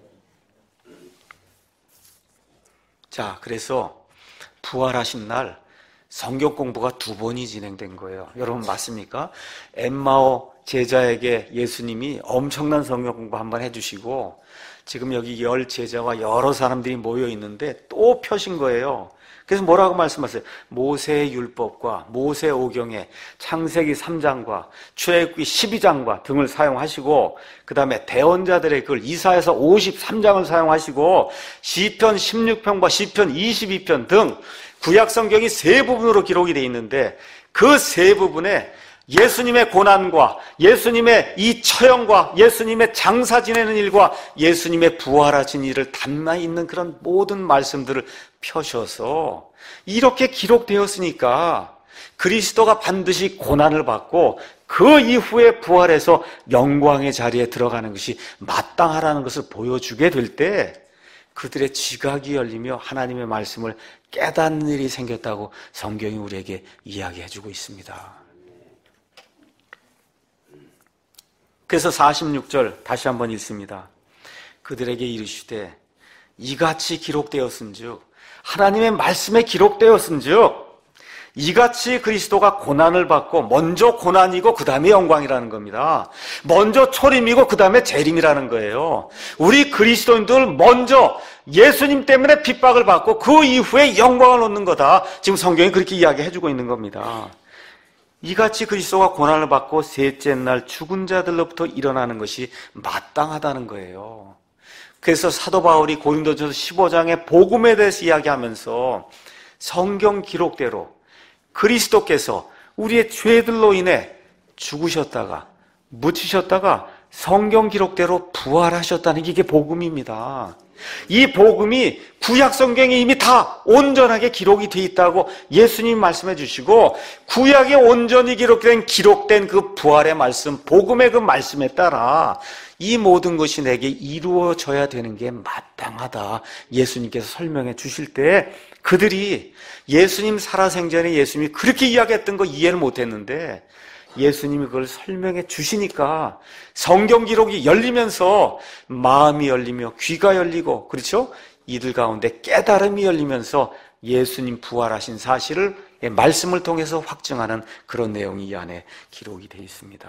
자, 그래서 부활하신 날 성경 공부가 2번이 진행된 거예요. 여러분 맞습니까? 엠마오 제자에게 예수님이 엄청난 성경 공부 한번 해주시고 지금 여기 10 제자와 여러 사람들이 모여 있는데 또 펴신 거예요. 그래서 뭐라고 말씀하세요? 모세의 율법과 모세 오경의 창세기 3장과 출애굽기 12장과 등을 사용하시고 그 다음에 대언자들의 글 이사야서 53장을 사용하시고 시편 16편과 시편 22편 등 구약성경이 3부분으로 기록이 되어 있는데 그 3부분에 예수님의 고난과 예수님의 이 처형과 예수님의 장사 지내는 일과 예수님의 부활하신 일을 담아 있는 그런 모든 말씀들을 펴셔서 이렇게 기록되었으니까 그리스도가 반드시 고난을 받고 그 이후에 부활해서 영광의 자리에 들어가는 것이 마땅하다는 것을 보여주게 될 때 그들의 지각이 열리며 하나님의 말씀을 깨닫는 일이 생겼다고 성경이 우리에게 이야기해주고 있습니다. 그래서 46절 다시 한번 읽습니다. 그들에게 이르시되 이같이 기록되었은즉 하나님의 말씀에 기록되었은즉 이같이 그리스도가 고난을 받고 먼저 고난이고 그 다음에 영광이라는 겁니다. 먼저 초림이고 그 다음에 재림이라는 거예요. 우리 그리스도인들 먼저 예수님 때문에 핍박을 받고 그 이후에 영광을 얻는 거다. 지금 성경이 그렇게 이야기해주고 있는 겁니다. 이같이 그리스도가 고난을 받고 셋째 날 죽은 자들로부터 일어나는 것이 마땅하다는 거예요. 그래서 사도 바울이 고린도전서 15장의 복음에 대해서 이야기하면서 성경 기록대로 그리스도께서 우리의 죄들로 인해 죽으셨다가 묻히셨다가 성경 기록대로 부활하셨다는 게 이게 복음입니다. 이 복음이 구약 성경에 이미 다 온전하게 기록이 되어 있다고 예수님 말씀해 주시고 구약에 온전히 기록된 그 부활의 말씀, 복음의 그 말씀에 따라 이 모든 것이 내게 이루어져야 되는 게 마땅하다. 예수님께서 설명해 주실 때 그들이 예수님 살아생전에 예수님이 그렇게 이야기했던 거 이해를 못했는데 예수님이 그걸 설명해 주시니까 성경 기록이 열리면서 마음이 열리며 귀가 열리고 그렇죠? 이들 가운데 깨달음이 열리면서 예수님 부활하신 사실을 말씀을 통해서 확증하는 그런 내용이 이 안에 기록이 되어 있습니다.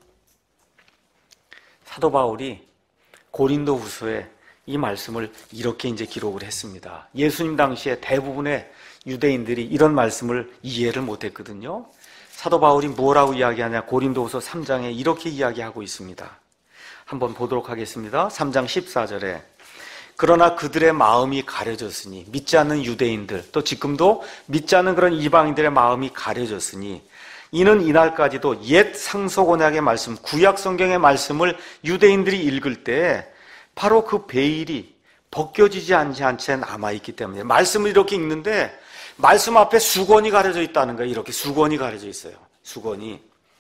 사도 바울이 고린도 후서에 이 말씀을 이렇게 이제 기록을 했습니다. 예수님 당시에 대부분의 유대인들이 이런 말씀을 이해를 못했거든요. 사도 바울이 뭐라고 이야기하냐? 고린도후서 3장에 이렇게 이야기하고 있습니다. 한번 보도록 하겠습니다. 3장 14절에 그러나 그들의 마음이 가려졌으니 믿지 않는 유대인들 또 지금도 믿지 않는 그런 이방인들의 마음이 가려졌으니 이는 이날까지도 옛 상속 언약의 말씀 구약 성경의 말씀을 유대인들이 읽을 때 바로 그 베일이 벗겨지지 않은 채 남아있기 때문에 말씀을 이렇게 읽는데 말씀 앞에 수건이 가려져 있다는 거예요. 이렇게 수건이 가려져 있어요. 수건이.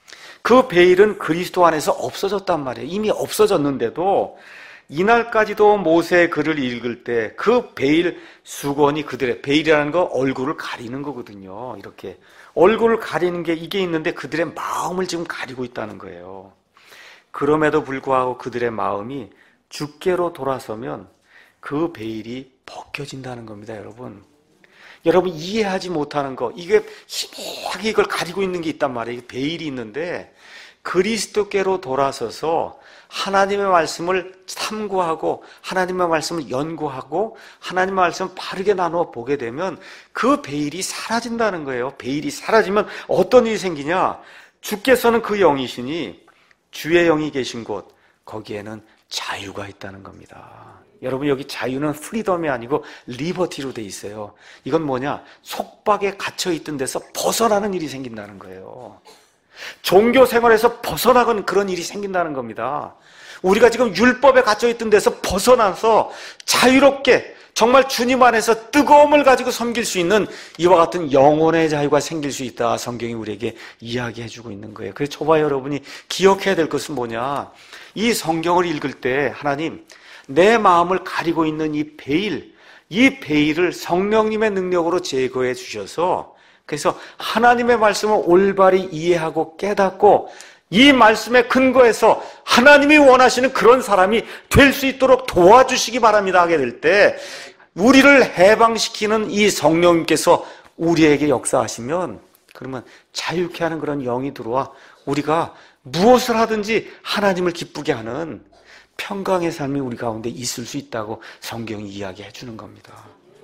그 베일은 그리스도 안에서 없어졌단 말이에요. 이미 없어졌는데도 이날까지도 모세의 글을 읽을 때 그 베일 수건이 그들의, 베일이라는 거 얼굴을 가리는 거거든요. 이렇게 얼굴을 가리는 게 이게 있는데 그들의 마음을 지금 가리고 있다는 거예요. 그럼에도 불구하고 그들의 마음이 주께로 돌아서면 그 베일이 벗겨진다는 겁니다, 여러분. 여러분 이해하지 못하는 거, 이게 희미하게 이걸 가리고 있는 게 있단 말이에요. 이게 베일이 있는데 그리스도께로 돌아서서 하나님의 말씀을 탐구하고 하나님의 말씀을 연구하고 하나님의 말씀을 바르게 나누어 보게 되면 그 베일이 사라진다는 거예요. 베일이 사라지면 어떤 일이 생기냐? 주께서는 그 영이시니 주의 영이 계신 곳, 거기에는 자유가 있다는 겁니다. 여러분 여기 자유는 프리덤이 아니고 리버티로 돼 있어요. 이건 뭐냐? 속박에 갇혀있던 데서 벗어나는 일이 생긴다는 거예요. 종교 생활에서 벗어나는 그런 일이 생긴다는 겁니다. 우리가 지금 율법에 갇혀있던 데서 벗어나서 자유롭게 정말 주님 안에서 뜨거움을 가지고 섬길 수 있는 이와 같은 영혼의 자유가 생길 수 있다. 성경이 우리에게 이야기해주고 있는 거예요. 그래서 저와 여러분이 기억해야 될 것은 뭐냐? 이 성경을 읽을 때 하나님, 내 마음을 가리고 있는 이 베일을 성령님의 능력으로 제거해 주셔서 그래서 하나님의 말씀을 올바리 이해하고 깨닫고 이 말씀의 근거에서 하나님이 원하시는 그런 사람이 될 수 있도록 도와주시기 바랍니다 하게 될 때 우리를 해방시키는 이 성령님께서 우리에게 역사하시면 그러면 자유케 하는 그런 영이 들어와 우리가 무엇을 하든지 하나님을 기쁘게 하는 평강의 삶이 우리 가운데 있을 수 있다고 성경이 이야기해 주는 겁니다.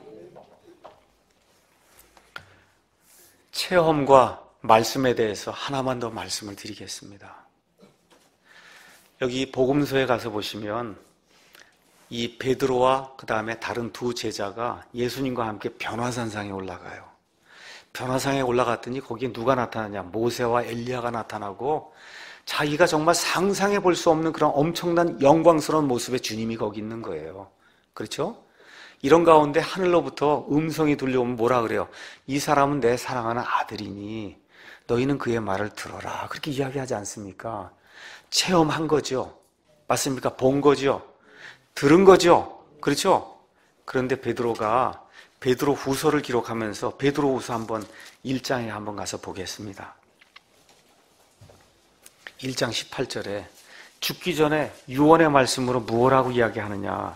체험과 말씀에 대해서 하나만 더 말씀을 드리겠습니다. 여기 복음서에 가서 보시면 이 베드로와 그 다음에 다른 두 제자가 예수님과 함께 변화산상에 올라가요. 변화산에 올라갔더니 거기에 누가 나타나냐? 모세와 엘리야가 나타나고 자기가 정말 상상해 볼 수 없는 그런 엄청난 영광스러운 모습의 주님이 거기 있는 거예요. 그렇죠? 이런 가운데 하늘로부터 음성이 들려오면 뭐라 그래요? 이 사람은 내 사랑하는 아들이니 너희는 그의 말을 들어라. 그렇게 이야기하지 않습니까? 체험한 거죠. 맞습니까? 본 거죠. 들은 거죠. 그렇죠? 그런데 베드로가 베드로 후서를 기록하면서 베드로 후서 한번 1장에 한번 가서 보겠습니다. 1장 18절에 죽기 전에 유언의 말씀으로 무엇라고 이야기하느냐?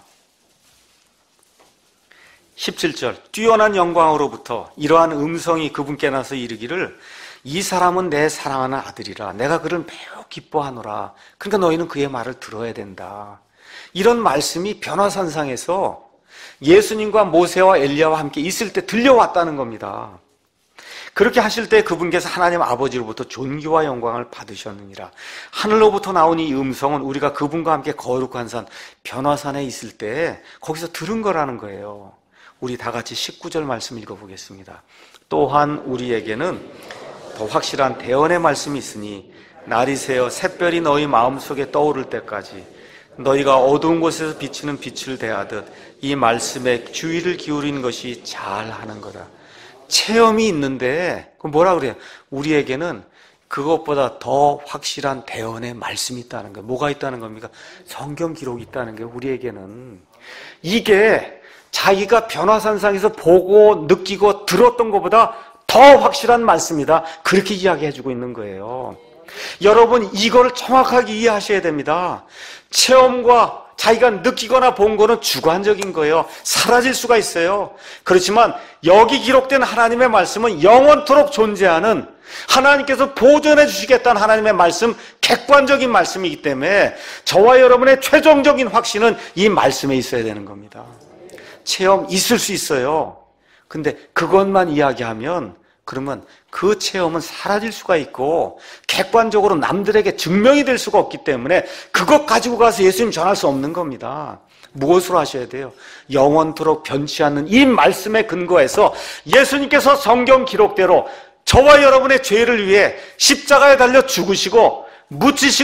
17절 뛰어난 영광으로부터 이러한 음성이 그분께 나서 이르기를 이 사람은 내 사랑하는 아들이라 내가 그를 매우 기뻐하노라. 그러니까 너희는 그의 말을 들어야 된다. 이런 말씀이 변화산상에서 예수님과 모세와 엘리야와 함께 있을 때 들려왔다는 겁니다. 그렇게 하실 때 그분께서 하나님 아버지로부터 존귀와 영광을 받으셨느니라. 하늘로부터 나온 이 음성은 우리가 그분과 함께 거룩한 산 변화산에 있을 때 거기서 들은 거라는 거예요. 우리 다 같이 19절 말씀 읽어보겠습니다. 또한 우리에게는 더 확실한 대언의 말씀이 있으니 날이 새어 샛별이 너희 마음속에 떠오를 때까지 너희가 어두운 곳에서 비치는 빛을 대하듯 이 말씀에 주의를 기울이는 것이 잘하는 거다. 체험이 있는데 그럼 뭐라 그래요? 우리에게는 그것보다 더 확실한 대언의 말씀이 있다는 거예요. 뭐가 있다는 겁니까? 성경 기록이 있다는 게 우리에게는 이게 자기가 변화산상에서 보고 느끼고 들었던 것보다 더 확실한 말씀이다. 그렇게 이야기해주고 있는 거예요. 여러분 이걸 정확하게 이해하셔야 됩니다. 체험과 자기가 느끼거나 본 거는 주관적인 거예요. 사라질 수가 있어요. 그렇지만 여기 기록된 하나님의 말씀은 영원토록 존재하는 하나님께서 보존해 주시겠다는 하나님의 말씀, 객관적인 말씀이기 때문에 저와 여러분의 최종적인 확신은 이 말씀에 있어야 되는 겁니다. 체험 있을 수 있어요. 근데 그것만 이야기하면 그러면 그 체험은 사라질 수가 있고 객관적으로 남들에게 증명이 될 수가 없기 때문에 그것 가지고 가서 예수님 전할 수 없는 겁니다. 무엇으로 하셔야 돼요? 영원토록 변치 않는 이 말씀에 근거해서 예수님께서 성경 기록대로 저와 여러분의 죄를 위해 십자가에 달려 죽으시고 묻히시고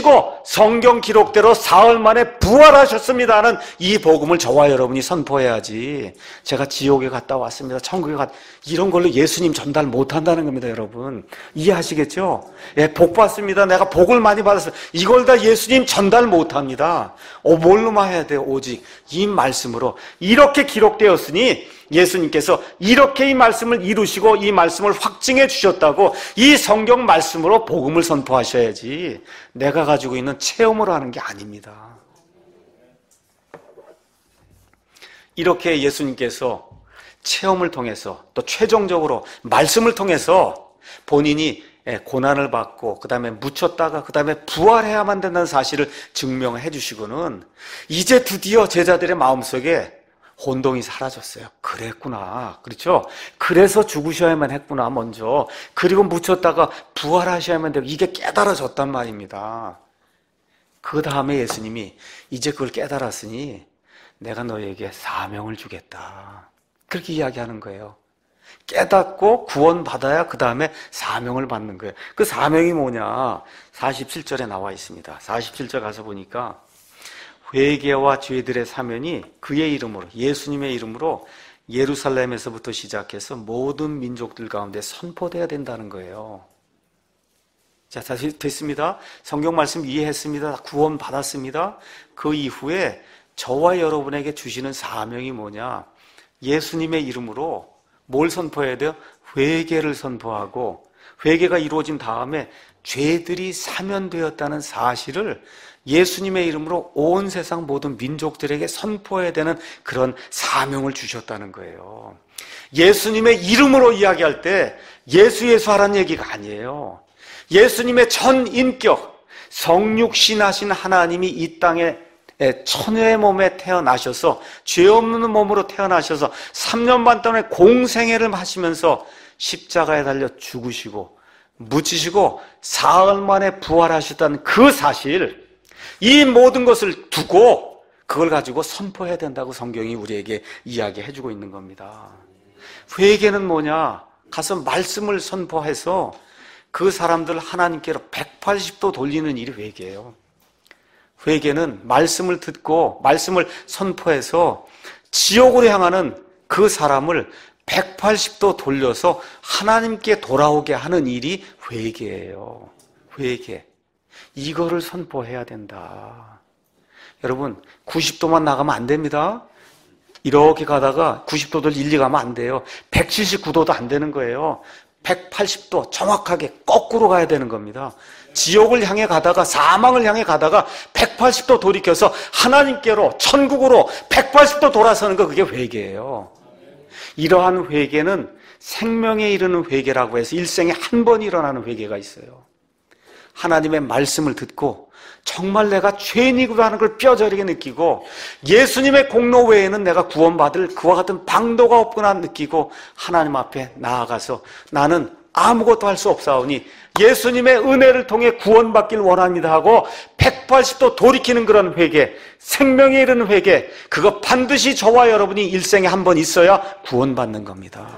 성경 기록대로 사흘 만에 부활하셨습니다 하는 이 복음을 저와 여러분이 선포해야지. 제가 지옥에 갔다 왔습니다, 천국에 이런 걸로 예수님 전달 못한다는 겁니다. 여러분 이해하시겠죠? 예, 복 받습니다, 내가 복을 많이 받았어요, 이걸 다 예수님 전달 못합니다. 뭘로만 해야 돼요? 오직 이 말씀으로. 이렇게 기록되었으니 예수님께서 이렇게 이 말씀을 이루시고 이 말씀을 확증해 주셨다고 이 성경 말씀으로 복음을 선포하셔야지, 내가 가지고 있는 체험으로 하는 게 아닙니다. 이렇게 예수님께서 체험을 통해서 또 최종적으로 말씀을 통해서 본인이 고난을 받고 그 다음에 묻혔다가 그 다음에 부활해야만 된다는 사실을 증명해 주시고는 이제 드디어 제자들의 마음속에 혼동이 사라졌어요. 그랬구나. 그렇죠? 그래서 죽으셔야만 했구나, 먼저. 그리고 묻혔다가 부활하셔야만 되고, 이게 깨달아졌단 말입니다. 그 다음에 예수님이 이제 그걸 깨달았으니 내가 너에게 사명을 주겠다, 그렇게 이야기하는 거예요. 깨닫고 구원받아야 그 다음에 사명을 받는 거예요. 그 사명이 뭐냐? 47절에 나와 있습니다. 47절 가서 보니까 회개와 죄들의 사면이 그의 이름으로, 예수님의 이름으로 예루살렘에서부터 시작해서 모든 민족들 가운데 선포돼야 된다는 거예요. 자, 다시 됐습니다. 성경 말씀 이해했습니다. 구원 받았습니다. 그 이후에 저와 여러분에게 주시는 사명이 뭐냐? 예수님의 이름으로 뭘 선포해야 돼요? 회개를 선포하고, 회개가 이루어진 다음에 죄들이 사면되었다는 사실을 예수님의 이름으로 온 세상 모든 민족들에게 선포해야 되는 그런 사명을 주셨다는 거예요. 예수님의 이름으로 이야기할 때 예수 하라는 얘기가 아니에요. 예수님의 전 인격, 성육신하신 하나님이 이 땅에 천의 몸에 태어나셔서, 죄 없는 몸으로 태어나셔서 3년 반 동안 공생애를 하시면서 십자가에 달려 죽으시고 묻히시고 사흘 만에 부활하셨다는 그 사실, 이 모든 것을 두고 그걸 가지고 선포해야 된다고 성경이 우리에게 이야기해주고 있는 겁니다. 회개는 뭐냐? 가서 말씀을 선포해서 그 사람들 하나님께로 180도 돌리는 일이 회개예요. 회개는 말씀을 듣고 말씀을 선포해서 지옥으로 향하는 그 사람을 180도 돌려서 하나님께 돌아오게 하는 일이 회개예요. 회개. 이거를 선포해야 된다. 여러분, 90도만 나가면 안 됩니다. 이렇게 가다가 90도들 일리 가면 안 돼요. 179도도 안 되는 거예요. 180도 정확하게 거꾸로 가야 되는 겁니다. 지옥을 향해 가다가, 사망을 향해 가다가 180도 돌이켜서 하나님께로, 천국으로 180도 돌아서는 거, 그게 회개예요. 이러한 회개는 생명에 이르는 회개라고 해서 일생에 한 번 일어나는 회개가 있어요. 하나님의 말씀을 듣고 정말 내가 죄인이구나 하는 걸 뼈저리게 느끼고, 예수님의 공로 외에는 내가 구원받을 그와 같은 방도가 없구나 느끼고 하나님 앞에 나아가서 나는 아무것도 할 수 없사오니 예수님의 은혜를 통해 구원받길 원합니다 하고 180도 돌이키는 그런 회개, 생명에 이르는 회개, 그거 반드시 저와 여러분이 일생에 한 번 있어야 구원받는 겁니다.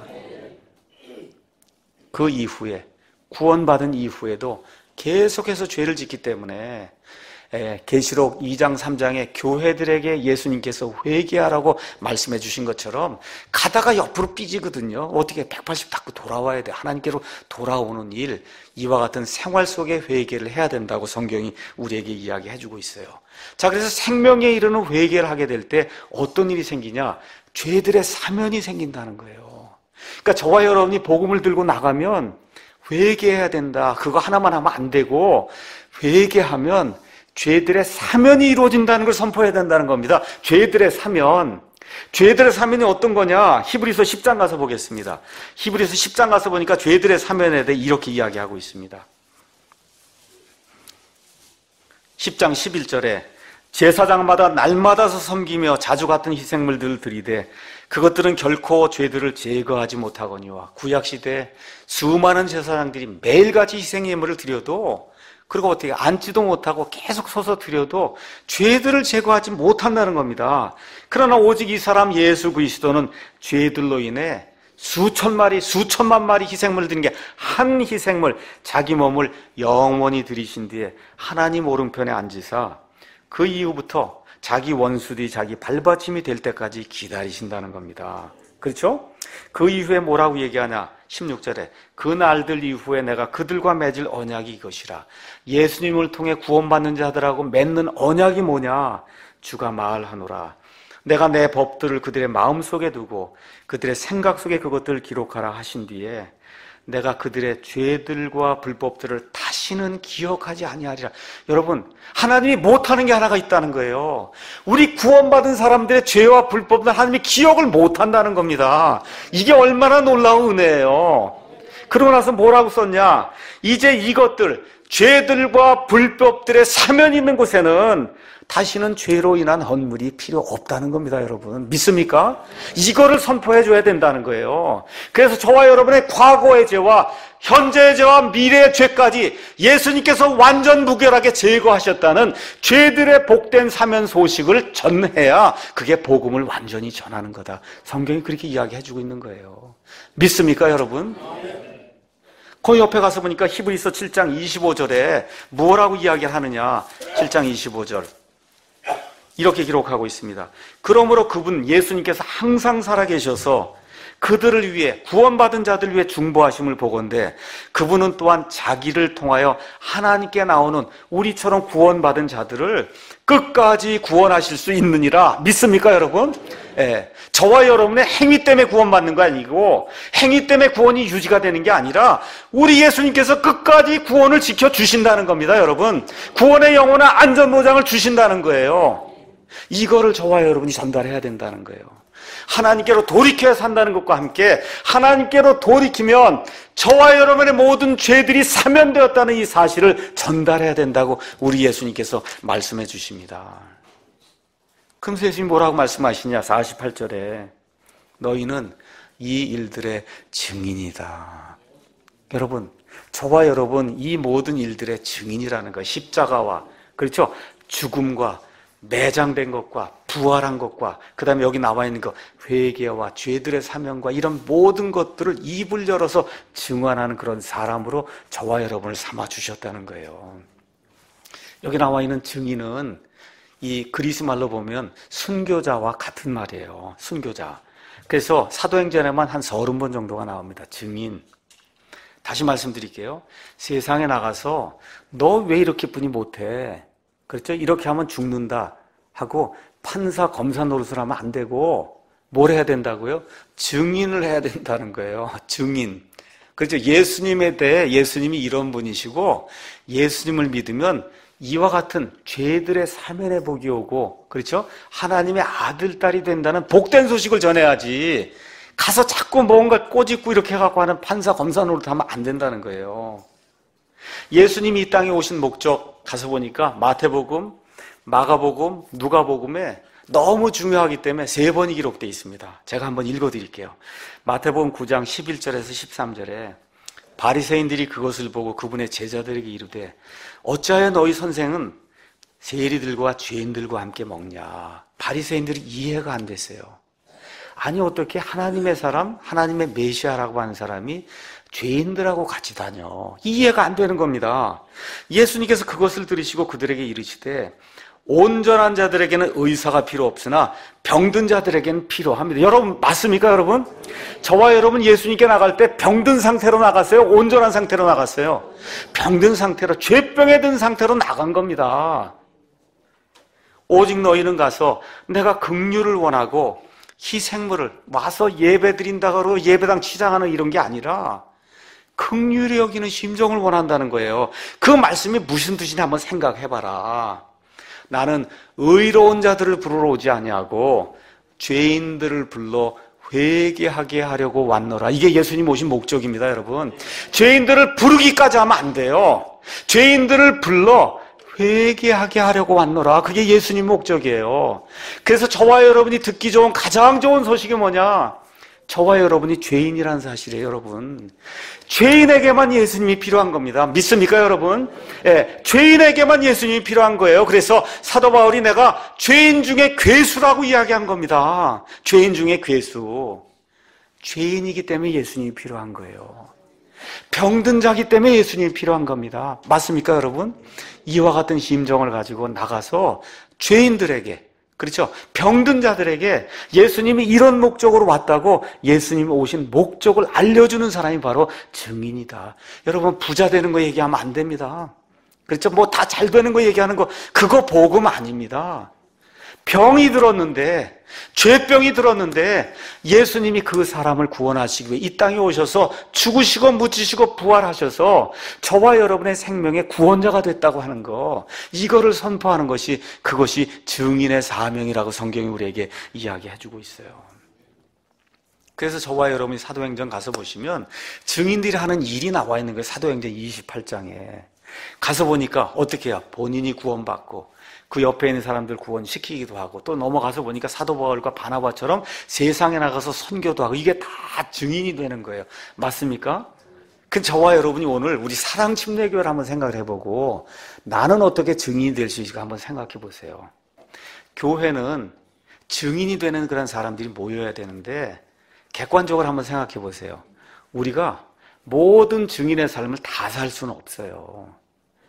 그 이후에, 구원받은 이후에도 계속해서 죄를 짓기 때문에 계시록 2장 3장에 교회들에게 예수님께서 회개하라고 말씀해 주신 것처럼 가다가 옆으로 삐지거든요. 어떻게 180 닦고 돌아와야 돼. 하나님께로 돌아오는 일, 이와 같은 생활 속에 회개를 해야 된다고 성경이 우리에게 이야기해 주고 있어요. 자, 그래서 생명에 이르는 회개를 하게 될 때 어떤 일이 생기냐? 죄들의 사면이 생긴다는 거예요. 그러니까 저와 여러분이 복음을 들고 나가면 회개해야 된다, 그거 하나만 하면 안 되고, 회개하면 죄들의 사면이 이루어진다는 걸 선포해야 된다는 겁니다. 죄들의 사면. 죄들의 사면이 어떤 거냐? 히브리서 10장 가서 보겠습니다. 히브리서 10장 가서 보니까 죄들의 사면에 대해 이렇게 이야기하고 있습니다. 10장 11절에 제사장마다 날마다서 섬기며 자주 같은 희생물들을 드리되 그것들은 결코 죄들을 제거하지 못하거니와, 구약시대에 수많은 제사장들이 매일같이 희생예물을 드려도, 그리고 어떻게 앉지도 못하고 계속 서서 드려도 죄들을 제거하지 못한다는 겁니다. 그러나 오직 이 사람 예수 그리스도는 죄들로 인해 수천 마리, 수천만 마리 희생물을 드린 게 한 희생물, 자기 몸을 영원히 들이신 뒤에 하나님 오른편에 앉으사 그 이후부터 자기 원수들이 자기 발받침이 될 때까지 기다리신다는 겁니다. 그렇죠? 그 이후에 뭐라고 얘기하냐? 16절에 그 날들 이후에 내가 그들과 맺을 언약이 이것이라. 예수님을 통해 구원받는 자들하고 맺는 언약이 뭐냐? 주가 말하노라. 내가 내 법들을 그들의 마음속에 두고 그들의 생각 속에 그것들을 기록하라 하신 뒤에 내가 그들의 죄들과 불법들을 다시는 기억하지 아니하리라. 여러분, 하나님이 못하는 게 하나가 있다는 거예요. 우리 구원받은 사람들의 죄와 불법을 하나님이 기억을 못한다는 겁니다. 이게 얼마나 놀라운 은혜예요. 그러고 나서 뭐라고 썼냐? 이제 이것들, 죄들과 불법들의 사면이 있는 곳에는 다시는 죄로 인한 헌물이 필요 없다는 겁니다, 여러분. 믿습니까? 이거를 선포해 줘야 된다는 거예요. 그래서 저와 여러분의 과거의 죄와 현재의 죄와 미래의 죄까지 예수님께서 완전 무결하게 제거하셨다는 죄들의 복된 사면 소식을 전해야 그게 복음을 완전히 전하는 거다. 성경이 그렇게 이야기해 주고 있는 거예요. 믿습니까, 여러분? 그 옆에 가서 보니까 히브리서 7장 25절에 뭐라고 이야기를 하느냐? 7장 25절. 이렇게 기록하고 있습니다. 그러므로 그분 예수님께서 항상 살아계셔서 그들을 위해 구원받은 자들을 위해 중보하심을 보건대 그분은 또한 자기를 통하여 하나님께 나오는 우리처럼 구원받은 자들을 끝까지 구원하실 수 있느니라. 믿습니까, 여러분? 예. 저와 여러분의 행위 때문에 구원받는 거 아니고 행위 때문에 구원이 유지가 되는 게 아니라 우리 예수님께서 끝까지 구원을 지켜주신다는 겁니다, 여러분. 구원의 영원한 안전보장을 주신다는 거예요. 이거를 저와 여러분이 전달해야 된다는 거예요. 하나님께로 돌이켜야 산다는 것과 함께 하나님께로 돌이키면 저와 여러분의 모든 죄들이 사면되었다는 이 사실을 전달해야 된다고 우리 예수님께서 말씀해 주십니다. 그러면서 예수님이 뭐라고 말씀하시냐? 48절에 너희는 이 일들의 증인이다. 여러분, 저와 여러분 이 모든 일들의 증인이라는 거예요. 십자가와, 그렇죠? 죽음과 매장된 것과 부활한 것과 그 다음에 여기 나와 있는 것 회개와 죄들의 사명과 이런 모든 것들을 입을 열어서 증언하는 그런 사람으로 저와 여러분을 삼아 주셨다는 거예요. 여기 나와 있는 증인은 이 그리스 말로 보면 순교자와 같은 말이에요. 순교자. 그래서 사도행전에만 한 30번 정도가 나옵니다. 증인. 다시 말씀드릴게요. 세상에 나가서 너 왜 이렇게 뿐이 못해? 그렇죠? 이렇게 하면 죽는다 하고 판사, 검사 노릇을 하면 안 되고 뭘 해야 된다고요? 증인을 해야 된다는 거예요. 증인. 그렇죠? 예수님에 대해 예수님이 이런 분이시고 예수님을 믿으면 이와 같은 죄들의 사면의 복이 오고, 그렇죠? 하나님의 아들, 딸이 된다는 복된 소식을 전해야지 가서 자꾸 뭔가 꼬집고 이렇게 해갖고 하는 판사, 검사 노릇 하면 안 된다는 거예요. 예수님이 이 땅에 오신 목적 가서 보니까 마태복음, 마가복음, 누가복음에 너무 중요하기 때문에 3번이 기록되어 있습니다. 제가 한번 읽어드릴게요. 마태복음 9장 11절에서 13절에 바리새인들이 그것을 보고 그분의 제자들에게 이르되 어찌하여 너희 선생은 세리들과 죄인들과 함께 먹냐? 바리새인들이 이해가 안 됐어요. 아니 어떻게 하나님의 사람, 하나님의 메시아라고 하는 사람이 죄인들하고 같이 다녀. 이해가 안 되는 겁니다. 예수님께서 그것을 들으시고 그들에게 이르시되 온전한 자들에게는 의사가 필요 없으나 병든 자들에게는 필요합니다. 여러분 맞습니까, 여러분? 저와 여러분 예수님께 나갈 때 병든 상태로 나갔어요? 온전한 상태로 나갔어요? 병든 상태로, 죄병에 든 상태로 나간 겁니다. 오직 너희는 가서 내가 긍휼을 원하고 희생물을 와서 예배 드린다고 예배당 치장하는 이런 게 아니라 긍휼히 여기는 심정을 원한다는 거예요. 그 말씀이 무슨 뜻이냐 한번 생각해봐라. 나는 의로운 자들을 부르러 오지 아니하고 죄인들을 불러 회개하게 하려고 왔노라. 이게 예수님 오신 목적입니다, 여러분. 죄인들을 부르기까지 하면 안 돼요. 죄인들을 불러 회개하게 하려고 왔노라. 그게 예수님 목적이에요. 그래서 저와 여러분이 듣기 좋은 가장 좋은 소식이 뭐냐? 저와 여러분이 죄인이라는 사실이에요, 여러분. 죄인에게만 예수님이 필요한 겁니다. 믿습니까, 여러분? 예, 죄인에게만 예수님이 필요한 거예요. 그래서 사도 바울이 내가 죄인 중에 괴수라고 이야기한 겁니다. 죄인 중에 괴수. 죄인이기 때문에 예수님이 필요한 거예요. 병든 자기 때문에 예수님이 필요한 겁니다. 맞습니까, 여러분? 이와 같은 심정을 가지고 나가서 죄인들에게, 그렇죠? 병든 자들에게 예수님이 이런 목적으로 왔다고 예수님이 오신 목적을 알려주는 사람이 바로 증인이다. 여러분, 부자 되는 거 얘기하면 안 됩니다. 그렇죠? 뭐 다 잘 되는 거 얘기하는 거, 그거 복음 아닙니다. 병이 들었는데, 죄병이 들었는데 예수님이 그 사람을 구원하시기 위해 이 땅에 오셔서 죽으시고 묻히시고 부활하셔서 저와 여러분의 생명의 구원자가 됐다고 하는 거, 이거를 선포하는 것이, 그것이 증인의 사명이라고 성경이 우리에게 이야기해주고 있어요. 그래서 저와 여러분이 사도행전 가서 보시면 증인들이 하는 일이 나와 있는 거예요. 사도행전 28장에 가서 보니까 어떻게 해요? 본인이 구원받고 그 옆에 있는 사람들 구원시키기도 하고, 또 넘어가서 보니까 사도 바울과 바나바처럼 세상에 나가서 선교도 하고, 이게 다 증인이 되는 거예요. 맞습니까? 그 저와 여러분이 오늘 우리 사랑침례교회를 한번 생각을 해보고 나는 어떻게 증인이 될 수 있을까 한번 생각해 보세요. 교회는 증인이 되는 그런 사람들이 모여야 되는데, 객관적으로 한번 생각해 보세요. 우리가 모든 증인의 삶을 다 살 수는 없어요.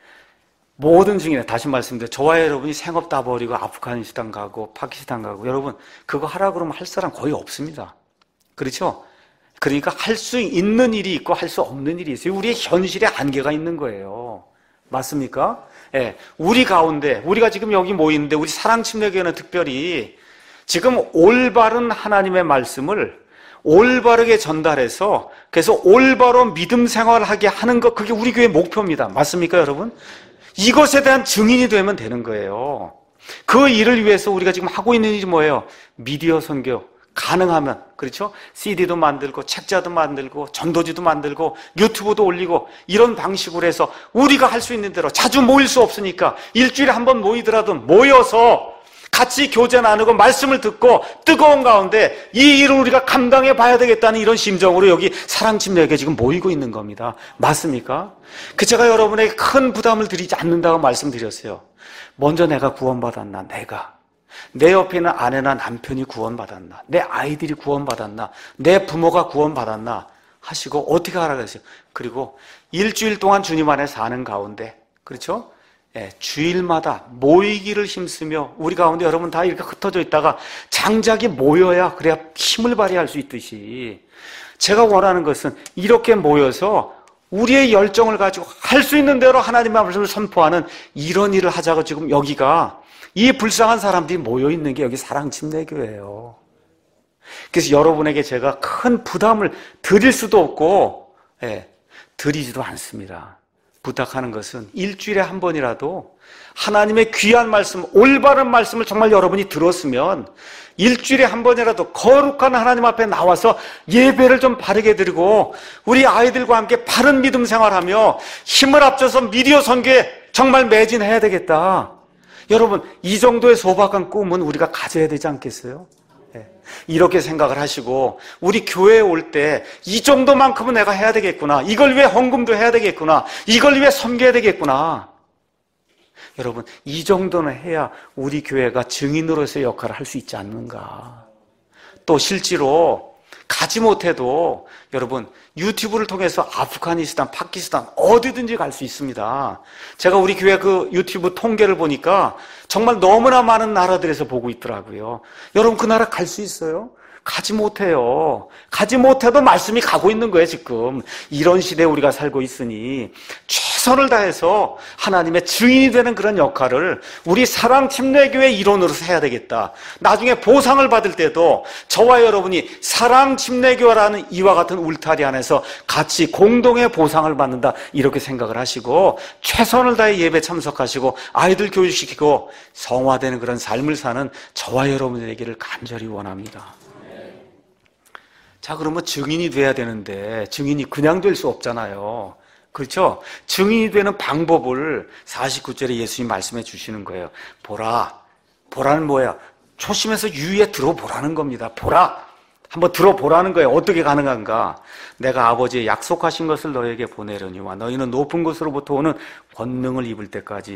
모든 증인에, 다시 말씀드려요. 저와 여러분이 생업 다 버리고 아프가니스탄 가고 파키스탄 가고, 여러분 그거 하라 그러면 할 사람 거의 없습니다. 그렇죠? 그러니까 할 수 있는 일이 있고 할 수 없는 일이 있어요. 우리의 현실에 한계가 있는 거예요. 맞습니까? 예, 우리 가운데, 우리가 지금 여기 모이는데 우리 사랑침례교회는 특별히 지금 올바른 하나님의 말씀을 올바르게 전달해서, 그래서 올바로 믿음 생활을 하게 하는 것, 그게 우리 교회의 목표입니다. 맞습니까, 여러분? 이것에 대한 증인이 되면 되는 거예요. 그 일을 위해서 우리가 지금 하고 있는 일이 뭐예요? 미디어 선교. 가능하면, 그렇죠? CD도 만들고 책자도 만들고 전도지도 만들고 유튜브도 올리고, 이런 방식으로 해서 우리가 할 수 있는 대로, 자주 모일 수 없으니까 일주일에 한 번 모이더라도 모여서 같이 교제 나누고 말씀을 듣고 뜨거운 가운데 이 일을 우리가 감당해 봐야 되겠다는 이런 심정으로 여기 사랑침례교회에 지금 모이고 있는 겁니다. 맞습니까? 그 제가 여러분에게 큰 부담을 드리지 않는다고 말씀드렸어요. 먼저 내가 구원받았나? 내 옆에 있는 아내나 남편이 구원받았나? 내 아이들이 구원받았나? 내 부모가 구원받았나? 하시고 어떻게 하라 그랬어요? 그리고 일주일 동안 주님 안에 사는 가운데, 그렇죠? 예, 주일마다 모이기를 힘쓰며, 우리 가운데 여러분 다 이렇게 흩어져 있다가 장작이 모여야, 그래야 힘을 발휘할 수 있듯이, 제가 원하는 것은 이렇게 모여서 우리의 열정을 가지고 할 수 있는 대로 하나님의 말씀을 선포하는 이런 일을 하자고 지금 여기가, 이 불쌍한 사람들이 모여 있는 게 여기 사랑침례교회예요. 그래서 여러분에게 제가 큰 부담을 드릴 수도 없고, 예, 드리지도 않습니다. 부탁하는 것은 일주일에 한 번이라도 하나님의 귀한 말씀, 올바른 말씀을 정말 여러분이 들었으면 일주일에 한 번이라도 거룩한 하나님 앞에 나와서 예배를 좀 바르게 드리고 우리 아이들과 함께 바른 믿음 생활하며 힘을 합쳐서 미디어 선교에 정말 매진해야 되겠다. 여러분, 이 정도의 소박한 꿈은 우리가 가져야 되지 않겠어요? 이렇게 생각을 하시고, 우리 교회에 올 때 이 정도만큼은 내가 해야 되겠구나, 이걸 위해 헌금도 해야 되겠구나, 이걸 위해 섬겨야 되겠구나. 여러분, 이 정도는 해야 우리 교회가 증인으로서의 역할을 할 수 있지 않는가. 또 실제로 가지 못해도 여러분 유튜브를 통해서 아프가니스탄, 파키스탄 어디든지 갈 수 있습니다. 제가 우리 교회 그 유튜브 통계를 보니까 정말 너무나 많은 나라들에서 보고 있더라고요. 여러분, 그 나라 갈 수 있어요? 가지 못해요. 가지 못해도 말씀이 가고 있는 거예요. 지금 이런 시대에 우리가 살고 있으니 최선을 다해서 하나님의 증인이 되는 그런 역할을 우리 사랑침례교회 일원으로서 해야 되겠다. 나중에 보상을 받을 때도 저와 여러분이 사랑침례교회라는 이와 같은 울타리 안에서 같이 공동의 보상을 받는다, 이렇게 생각을 하시고 최선을 다해 예배 참석하시고 아이들 교육시키고 성화되는 그런 삶을 사는 저와 여러분에게를 간절히 원합니다. 자, 그러면 증인이 돼야 되는데 증인이 그냥 될 수 없잖아요. 그렇죠? 증인이 되는 방법을 49절에 예수님이 말씀해 주시는 거예요. 보라는 뭐예요? 초심에서 유의에 들어보라는 겁니다. 보라! 한번 들어보라는 거예요. 어떻게 가능한가? 내가 아버지의 약속하신 것을 너에게 보내려니와 너희는 높은 곳으로부터 오는 권능을 입을 때까지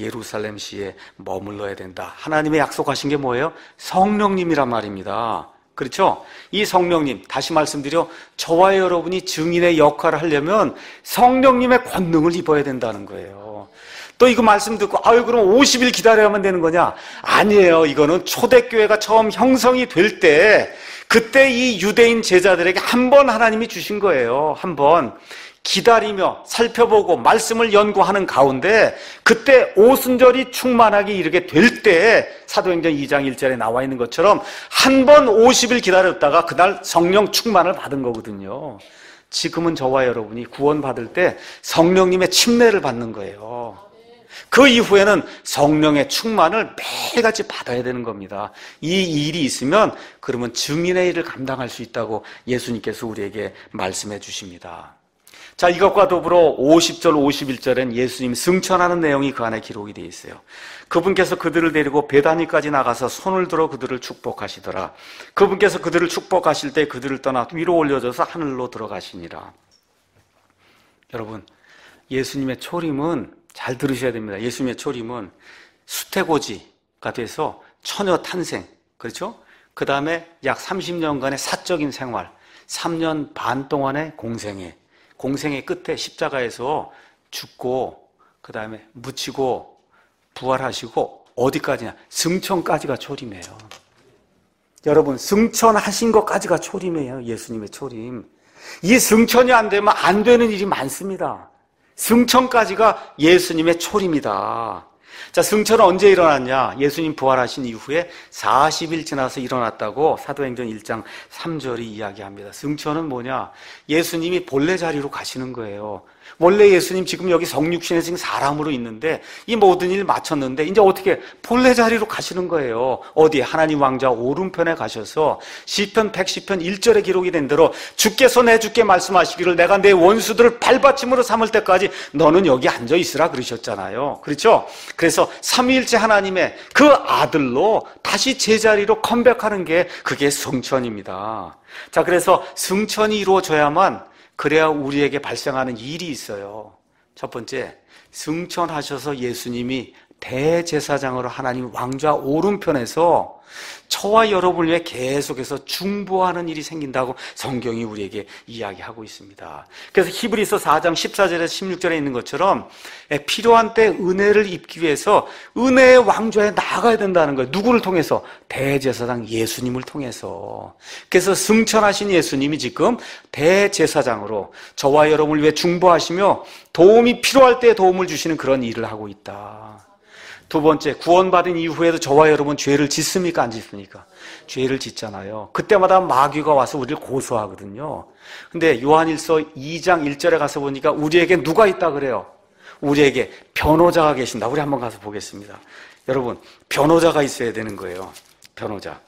예루살렘시에 머물러야 된다. 하나님의 약속하신 게 뭐예요? 성령님이란 말입니다. 그렇죠? 이 성령님, 다시 말씀드려 저와 여러분이 증인의 역할을 하려면 성령님의 권능을 입어야 된다는 거예요. 또 이거 말씀 듣고 그럼 50일 기다려야만 되는 거냐? 아니에요. 이거는 초대교회가 처음 형성이 될 때 그때 이 유대인 제자들에게 한 번 하나님이 주신 거예요. 한 번 기다리며 살펴보고 말씀을 연구하는 가운데 그때 오순절이 충만하게 이르게 될 때 사도행전 2장 1절에 나와 있는 것처럼 한 번 50일 기다렸다가 그날 성령 충만을 받은 거거든요. 지금은 저와 여러분이 구원받을 때 성령님의 침례를 받는 거예요. 그 이후에는 성령의 충만을 매일같이 받아야 되는 겁니다. 이 일이 있으면 그러면 증인의 일을 감당할 수 있다고 예수님께서 우리에게 말씀해 주십니다. 자, 이것과 더불어 50절, 51절엔 예수님 승천하는 내용이 그 안에 기록이 되어 있어요. 그분께서 그들을 데리고 베다니까지 나가서 손을 들어 그들을 축복하시더라. 그분께서 그들을 축복하실 때 그들을 떠나 위로 올려져서 하늘로 들어가시니라. 여러분, 예수님의 초림은 잘 들으셔야 됩니다. 예수님의 초림은 수태고지가 돼서 처녀 탄생, 그렇죠? 그 다음에 약 30년간의 사적인 생활, 3년 반 동안의 공생의 끝에 십자가에서 죽고 그 다음에 묻히고 부활하시고 어디까지냐? 승천까지가 초림이에요. 여러분, 승천하신 것까지가 초림이에요. 예수님의 초림. 이 승천이 안 되면 안 되는 일이 많습니다. 승천까지가 예수님의 초림이다. 자, 승천은 언제 일어났냐? 예수님 부활하신 이후에 40일 지나서 일어났다고 사도행전 1장 3절이 이야기합니다. 승천은 뭐냐? 예수님이 본래 자리로 가시는 거예요. 원래 예수님 지금 여기 성육신에 지금 사람으로 있는데 이 모든 일 마쳤는데 이제 어떻게 본래 자리로 가시는 거예요. 어디에? 하나님 왕좌 오른편에 가셔서 시편 110편 1절에 기록이 된 대로 주께서 내 주께 말씀하시기를 내가 내 원수들을 발받침으로 삼을 때까지 너는 여기 앉아 있으라 그러셨잖아요. 그렇죠? 그래서 삼위일체 하나님의 그 아들로 다시 제자리로 컴백하는 게 그게 승천입니다. 자, 그래서 승천이 이루어져야만 그래야 우리에게 발생하는 일이 있어요. 첫 번째, 승천하셔서 예수님이 대제사장으로 하나님 왕좌 오른편에서 저와 여러분을 위해 계속해서 중보하는 일이 생긴다고 성경이 우리에게 이야기하고 있습니다. 그래서 히브리서 4장 14절에서 16절에 있는 것처럼 필요한 때 은혜를 입기 위해서 은혜의 왕좌에 나아가야 된다는 거예요. 누구를 통해서? 대제사장 예수님을 통해서. 그래서 승천하신 예수님이 지금 대제사장으로 저와 여러분을 위해 중보하시며 도움이 필요할 때 도움을 주시는 그런 일을 하고 있다. 두 번째, 구원받은 이후에도 저와 여러분 죄를 짓습니까? 안 짓습니까? 죄를 짓잖아요. 그때마다 마귀가 와서 우리를 고소하거든요. 근데 요한일서 2장 1절에 가서 보니까 우리에게 누가 있다 그래요? 우리에게 변호자가 계신다. 우리 한번 가서 보겠습니다. 여러분, 변호자가 있어야 되는 거예요. 변호자.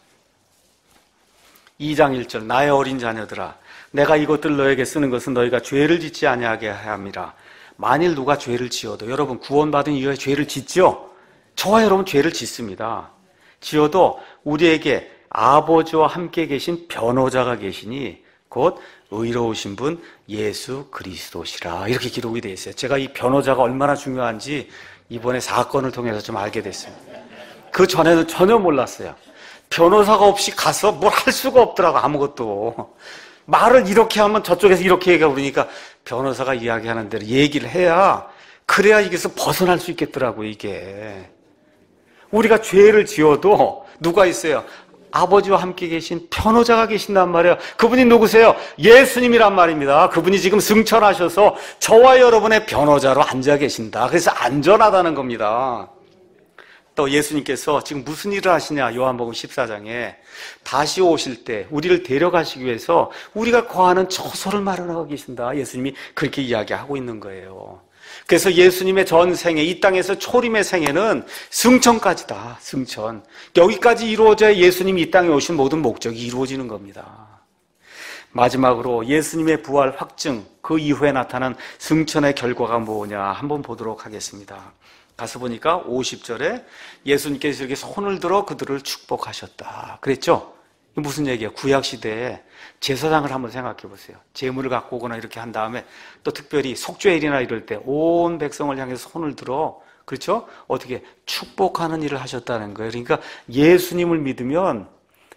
2장 1절, 나의 어린 자녀들아, 내가 이것들 너에게 쓰는 것은 너희가 죄를 짓지 아니하게 함이라. 만일 누가 죄를 지어도, 여러분 구원받은 이후에 죄를 짓죠? 저와 여러분 죄를 짓습니다. 지어도 우리에게 아버지와 함께 계신 변호자가 계시니 곧 의로우신 분 예수 그리스도시라. 이렇게 기록이 되어 있어요. 제가 이 변호자가 얼마나 중요한지 이번에 사건을 통해서 좀 알게 됐습니다. 그 전에는 전혀 몰랐어요. 변호사가 없이 가서 뭘 할 수가 없더라고. 아무것도. 말을 이렇게 하면 저쪽에서 이렇게 얘기하고 그러니까 변호사가 이야기하는 대로 얘기를 해야 그래야 여기서 벗어날 수 있겠더라고요. 이게 우리가 죄를 지어도 누가 있어요? 아버지와 함께 계신 변호자가 계신단 말이에요. 그분이 누구세요? 예수님이란 말입니다. 그분이 지금 승천하셔서 저와 여러분의 변호자로 앉아 계신다. 그래서 안전하다는 겁니다. 또 예수님께서 지금 무슨 일을 하시냐? 요한복음 14장에 다시 오실 때 우리를 데려가시기 위해서 우리가 거하는 처소를 마련하고 계신다. 예수님이 그렇게 이야기하고 있는 거예요. 그래서 예수님의 전생에 이 땅에서 초림의 생애는 승천까지다. 승천. 여기까지 이루어져야 예수님이 이 땅에 오신 모든 목적이 이루어지는 겁니다. 마지막으로 예수님의 부활 확증, 그 이후에 나타난 승천의 결과가 뭐냐 한번 보도록 하겠습니다. 가서 보니까 50절에 예수님께서 이렇게 손을 들어 그들을 축복하셨다. 그랬죠? 무슨 얘기예요? 구약시대에 제사장을 한번 생각해 보세요. 제물을 갖고 오거나 이렇게 한 다음에 또 특별히 속죄일이나 이럴 때 온 백성을 향해서 손을 들어, 그렇죠? 어떻게 축복하는 일을 하셨다는 거예요. 그러니까 예수님을 믿으면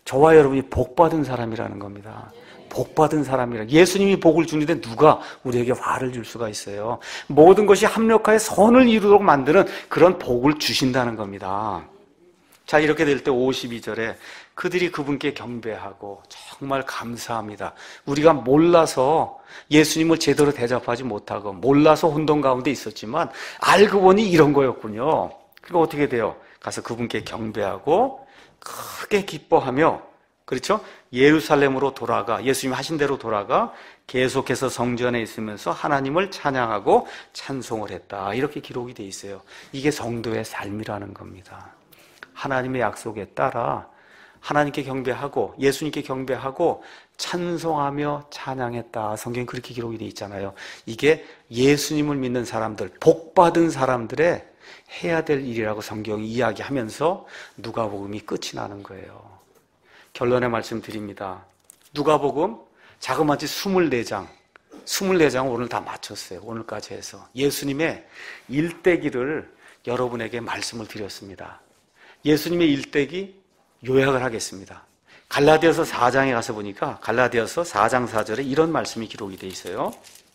저와 여러분이 복받은 사람이라는 겁니다. 복받은 사람이라. 예수님이 복을 주는데 누가 우리에게 화를 줄 수가 있어요? 모든 것이 합력하여 선을 이루도록 만드는 그런 복을 주신다는 겁니다. 자, 이렇게 될 때 52절에 그들이 그분께 경배하고 정말 감사합니다. 우리가 몰라서 예수님을 제대로 대접하지 못하고 몰라서 혼돈 가운데 있었지만 알고 보니 이런 거였군요. 그리고 어떻게 돼요? 가서 그분께 경배하고 크게 기뻐하며, 그렇죠? 예루살렘으로 돌아가, 예수님이 하신 대로 돌아가 계속해서 성전에 있으면서 하나님을 찬양하고 찬송을 했다. 이렇게 기록이 돼 있어요. 이게 성도의 삶이라는 겁니다. 하나님의 약속에 따라 하나님께 경배하고 예수님께 경배하고 찬송하며 찬양했다. 성경에 그렇게 기록이 돼 있잖아요. 이게 예수님을 믿는 사람들, 복받은 사람들의 해야 될 일이라고 성경이 이야기하면서 누가복음이 끝이 나는 거예요. 결론의 말씀 드립니다. 누가복음 자그마치 24장, 24장 오늘 다 마쳤어요. 오늘까지 해서 예수님의 일대기를 여러분에게 말씀을 드렸습니다. 예수님의 일대기 요약을 하겠습니다. 갈라디아서 4장에 가서 보니까 갈라디아서 4장 4절에 이런 말씀이 기록이 되어 있어요.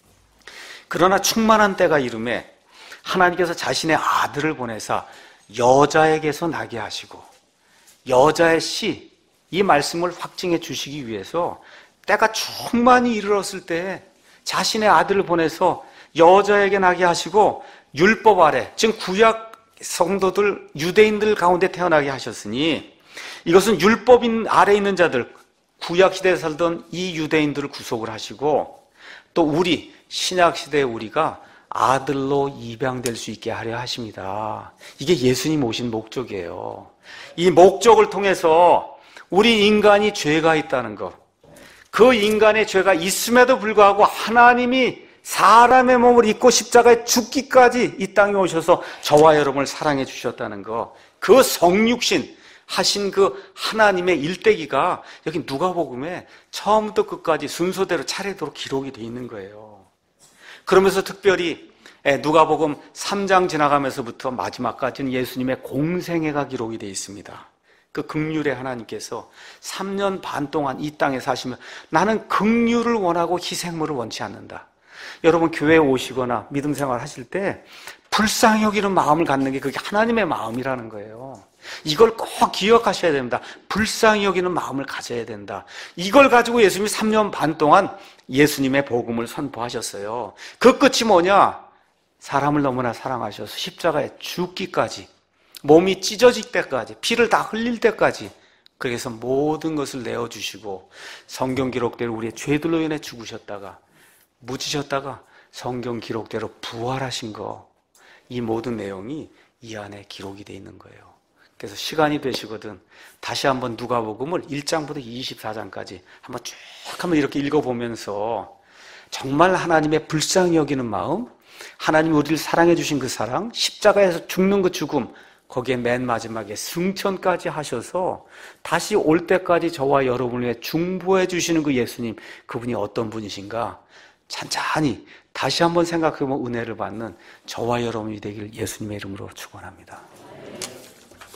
그러나 충만한 때가 이르매 하나님께서 자신의 아들을 보내사 여자에게서 나게 하시고, 여자의 씨, 이 말씀을 확증해 주시기 위해서 때가 충만히 이르렀을 때 자신의 아들을 보내서 여자에게 나게 하시고 율법 아래, 지금 구약 성도들, 유대인들 가운데 태어나게 하셨으니 이것은 율법인 아래 있는 자들, 구약 시대에 살던 이 유대인들을 구속을 하시고 또 우리 신약 시대의 우리가 아들로 입양될 수 있게 하려 하십니다. 이게 예수님 오신 목적이에요. 이 목적을 통해서 우리 인간이 죄가 있다는 것, 그 인간의 죄가 있음에도 불구하고 하나님이 사람의 몸을 입고 십자가에 죽기까지 이 땅에 오셔서 저와 여러분을 사랑해 주셨다는 것, 그 성육신 하신 그 하나님의 일대기가 여기 누가복음에 처음부터 끝까지 순서대로 차례대로 기록이 되어 있는 거예요. 그러면서 특별히 누가복음 3장 지나가면서부터 마지막까지는 예수님의 공생애가 기록이 되어 있습니다. 그 긍휼의 하나님께서 3년 반 동안 이 땅에 사시며 나는 긍휼을 원하고 희생물을 원치 않는다. 여러분 교회에 오시거나 믿음 생활 하실 때 불쌍히 여기는 마음을 갖는 게 그게 하나님의 마음이라는 거예요. 이걸 꼭 기억하셔야 됩니다. 불쌍히 여기는 마음을 가져야 된다. 이걸 가지고 예수님이 3년 반 동안 예수님의 복음을 선포하셨어요. 그 끝이 뭐냐? 사람을 너무나 사랑하셔서 십자가에 죽기까지, 몸이 찢어질 때까지, 피를 다 흘릴 때까지, 그래서 모든 것을 내어주시고 성경 기록대로 우리의 죄들로 인해 죽으셨다가 묻히셨다가 성경 기록대로 부활하신 거, 이 모든 내용이 이 안에 기록이 되어 있는 거예요. 그래서 시간이 되시거든 다시 한번 누가복음을 1장부터 24장까지 한번 쭉 한번 이렇게 읽어보면서 정말 하나님의 불쌍히 여기는 마음, 하나님이 우리를 사랑해 주신 그 사랑, 십자가에서 죽는 그 죽음, 거기에 맨 마지막에 승천까지 하셔서 다시 올 때까지 저와 여러분을 위해 중보해 주시는 그 예수님, 그분이 어떤 분이신가 찬찬히 다시 한번 생각해보면 은혜를 받는 저와 여러분이 되길 예수님의 이름으로 축원합니다.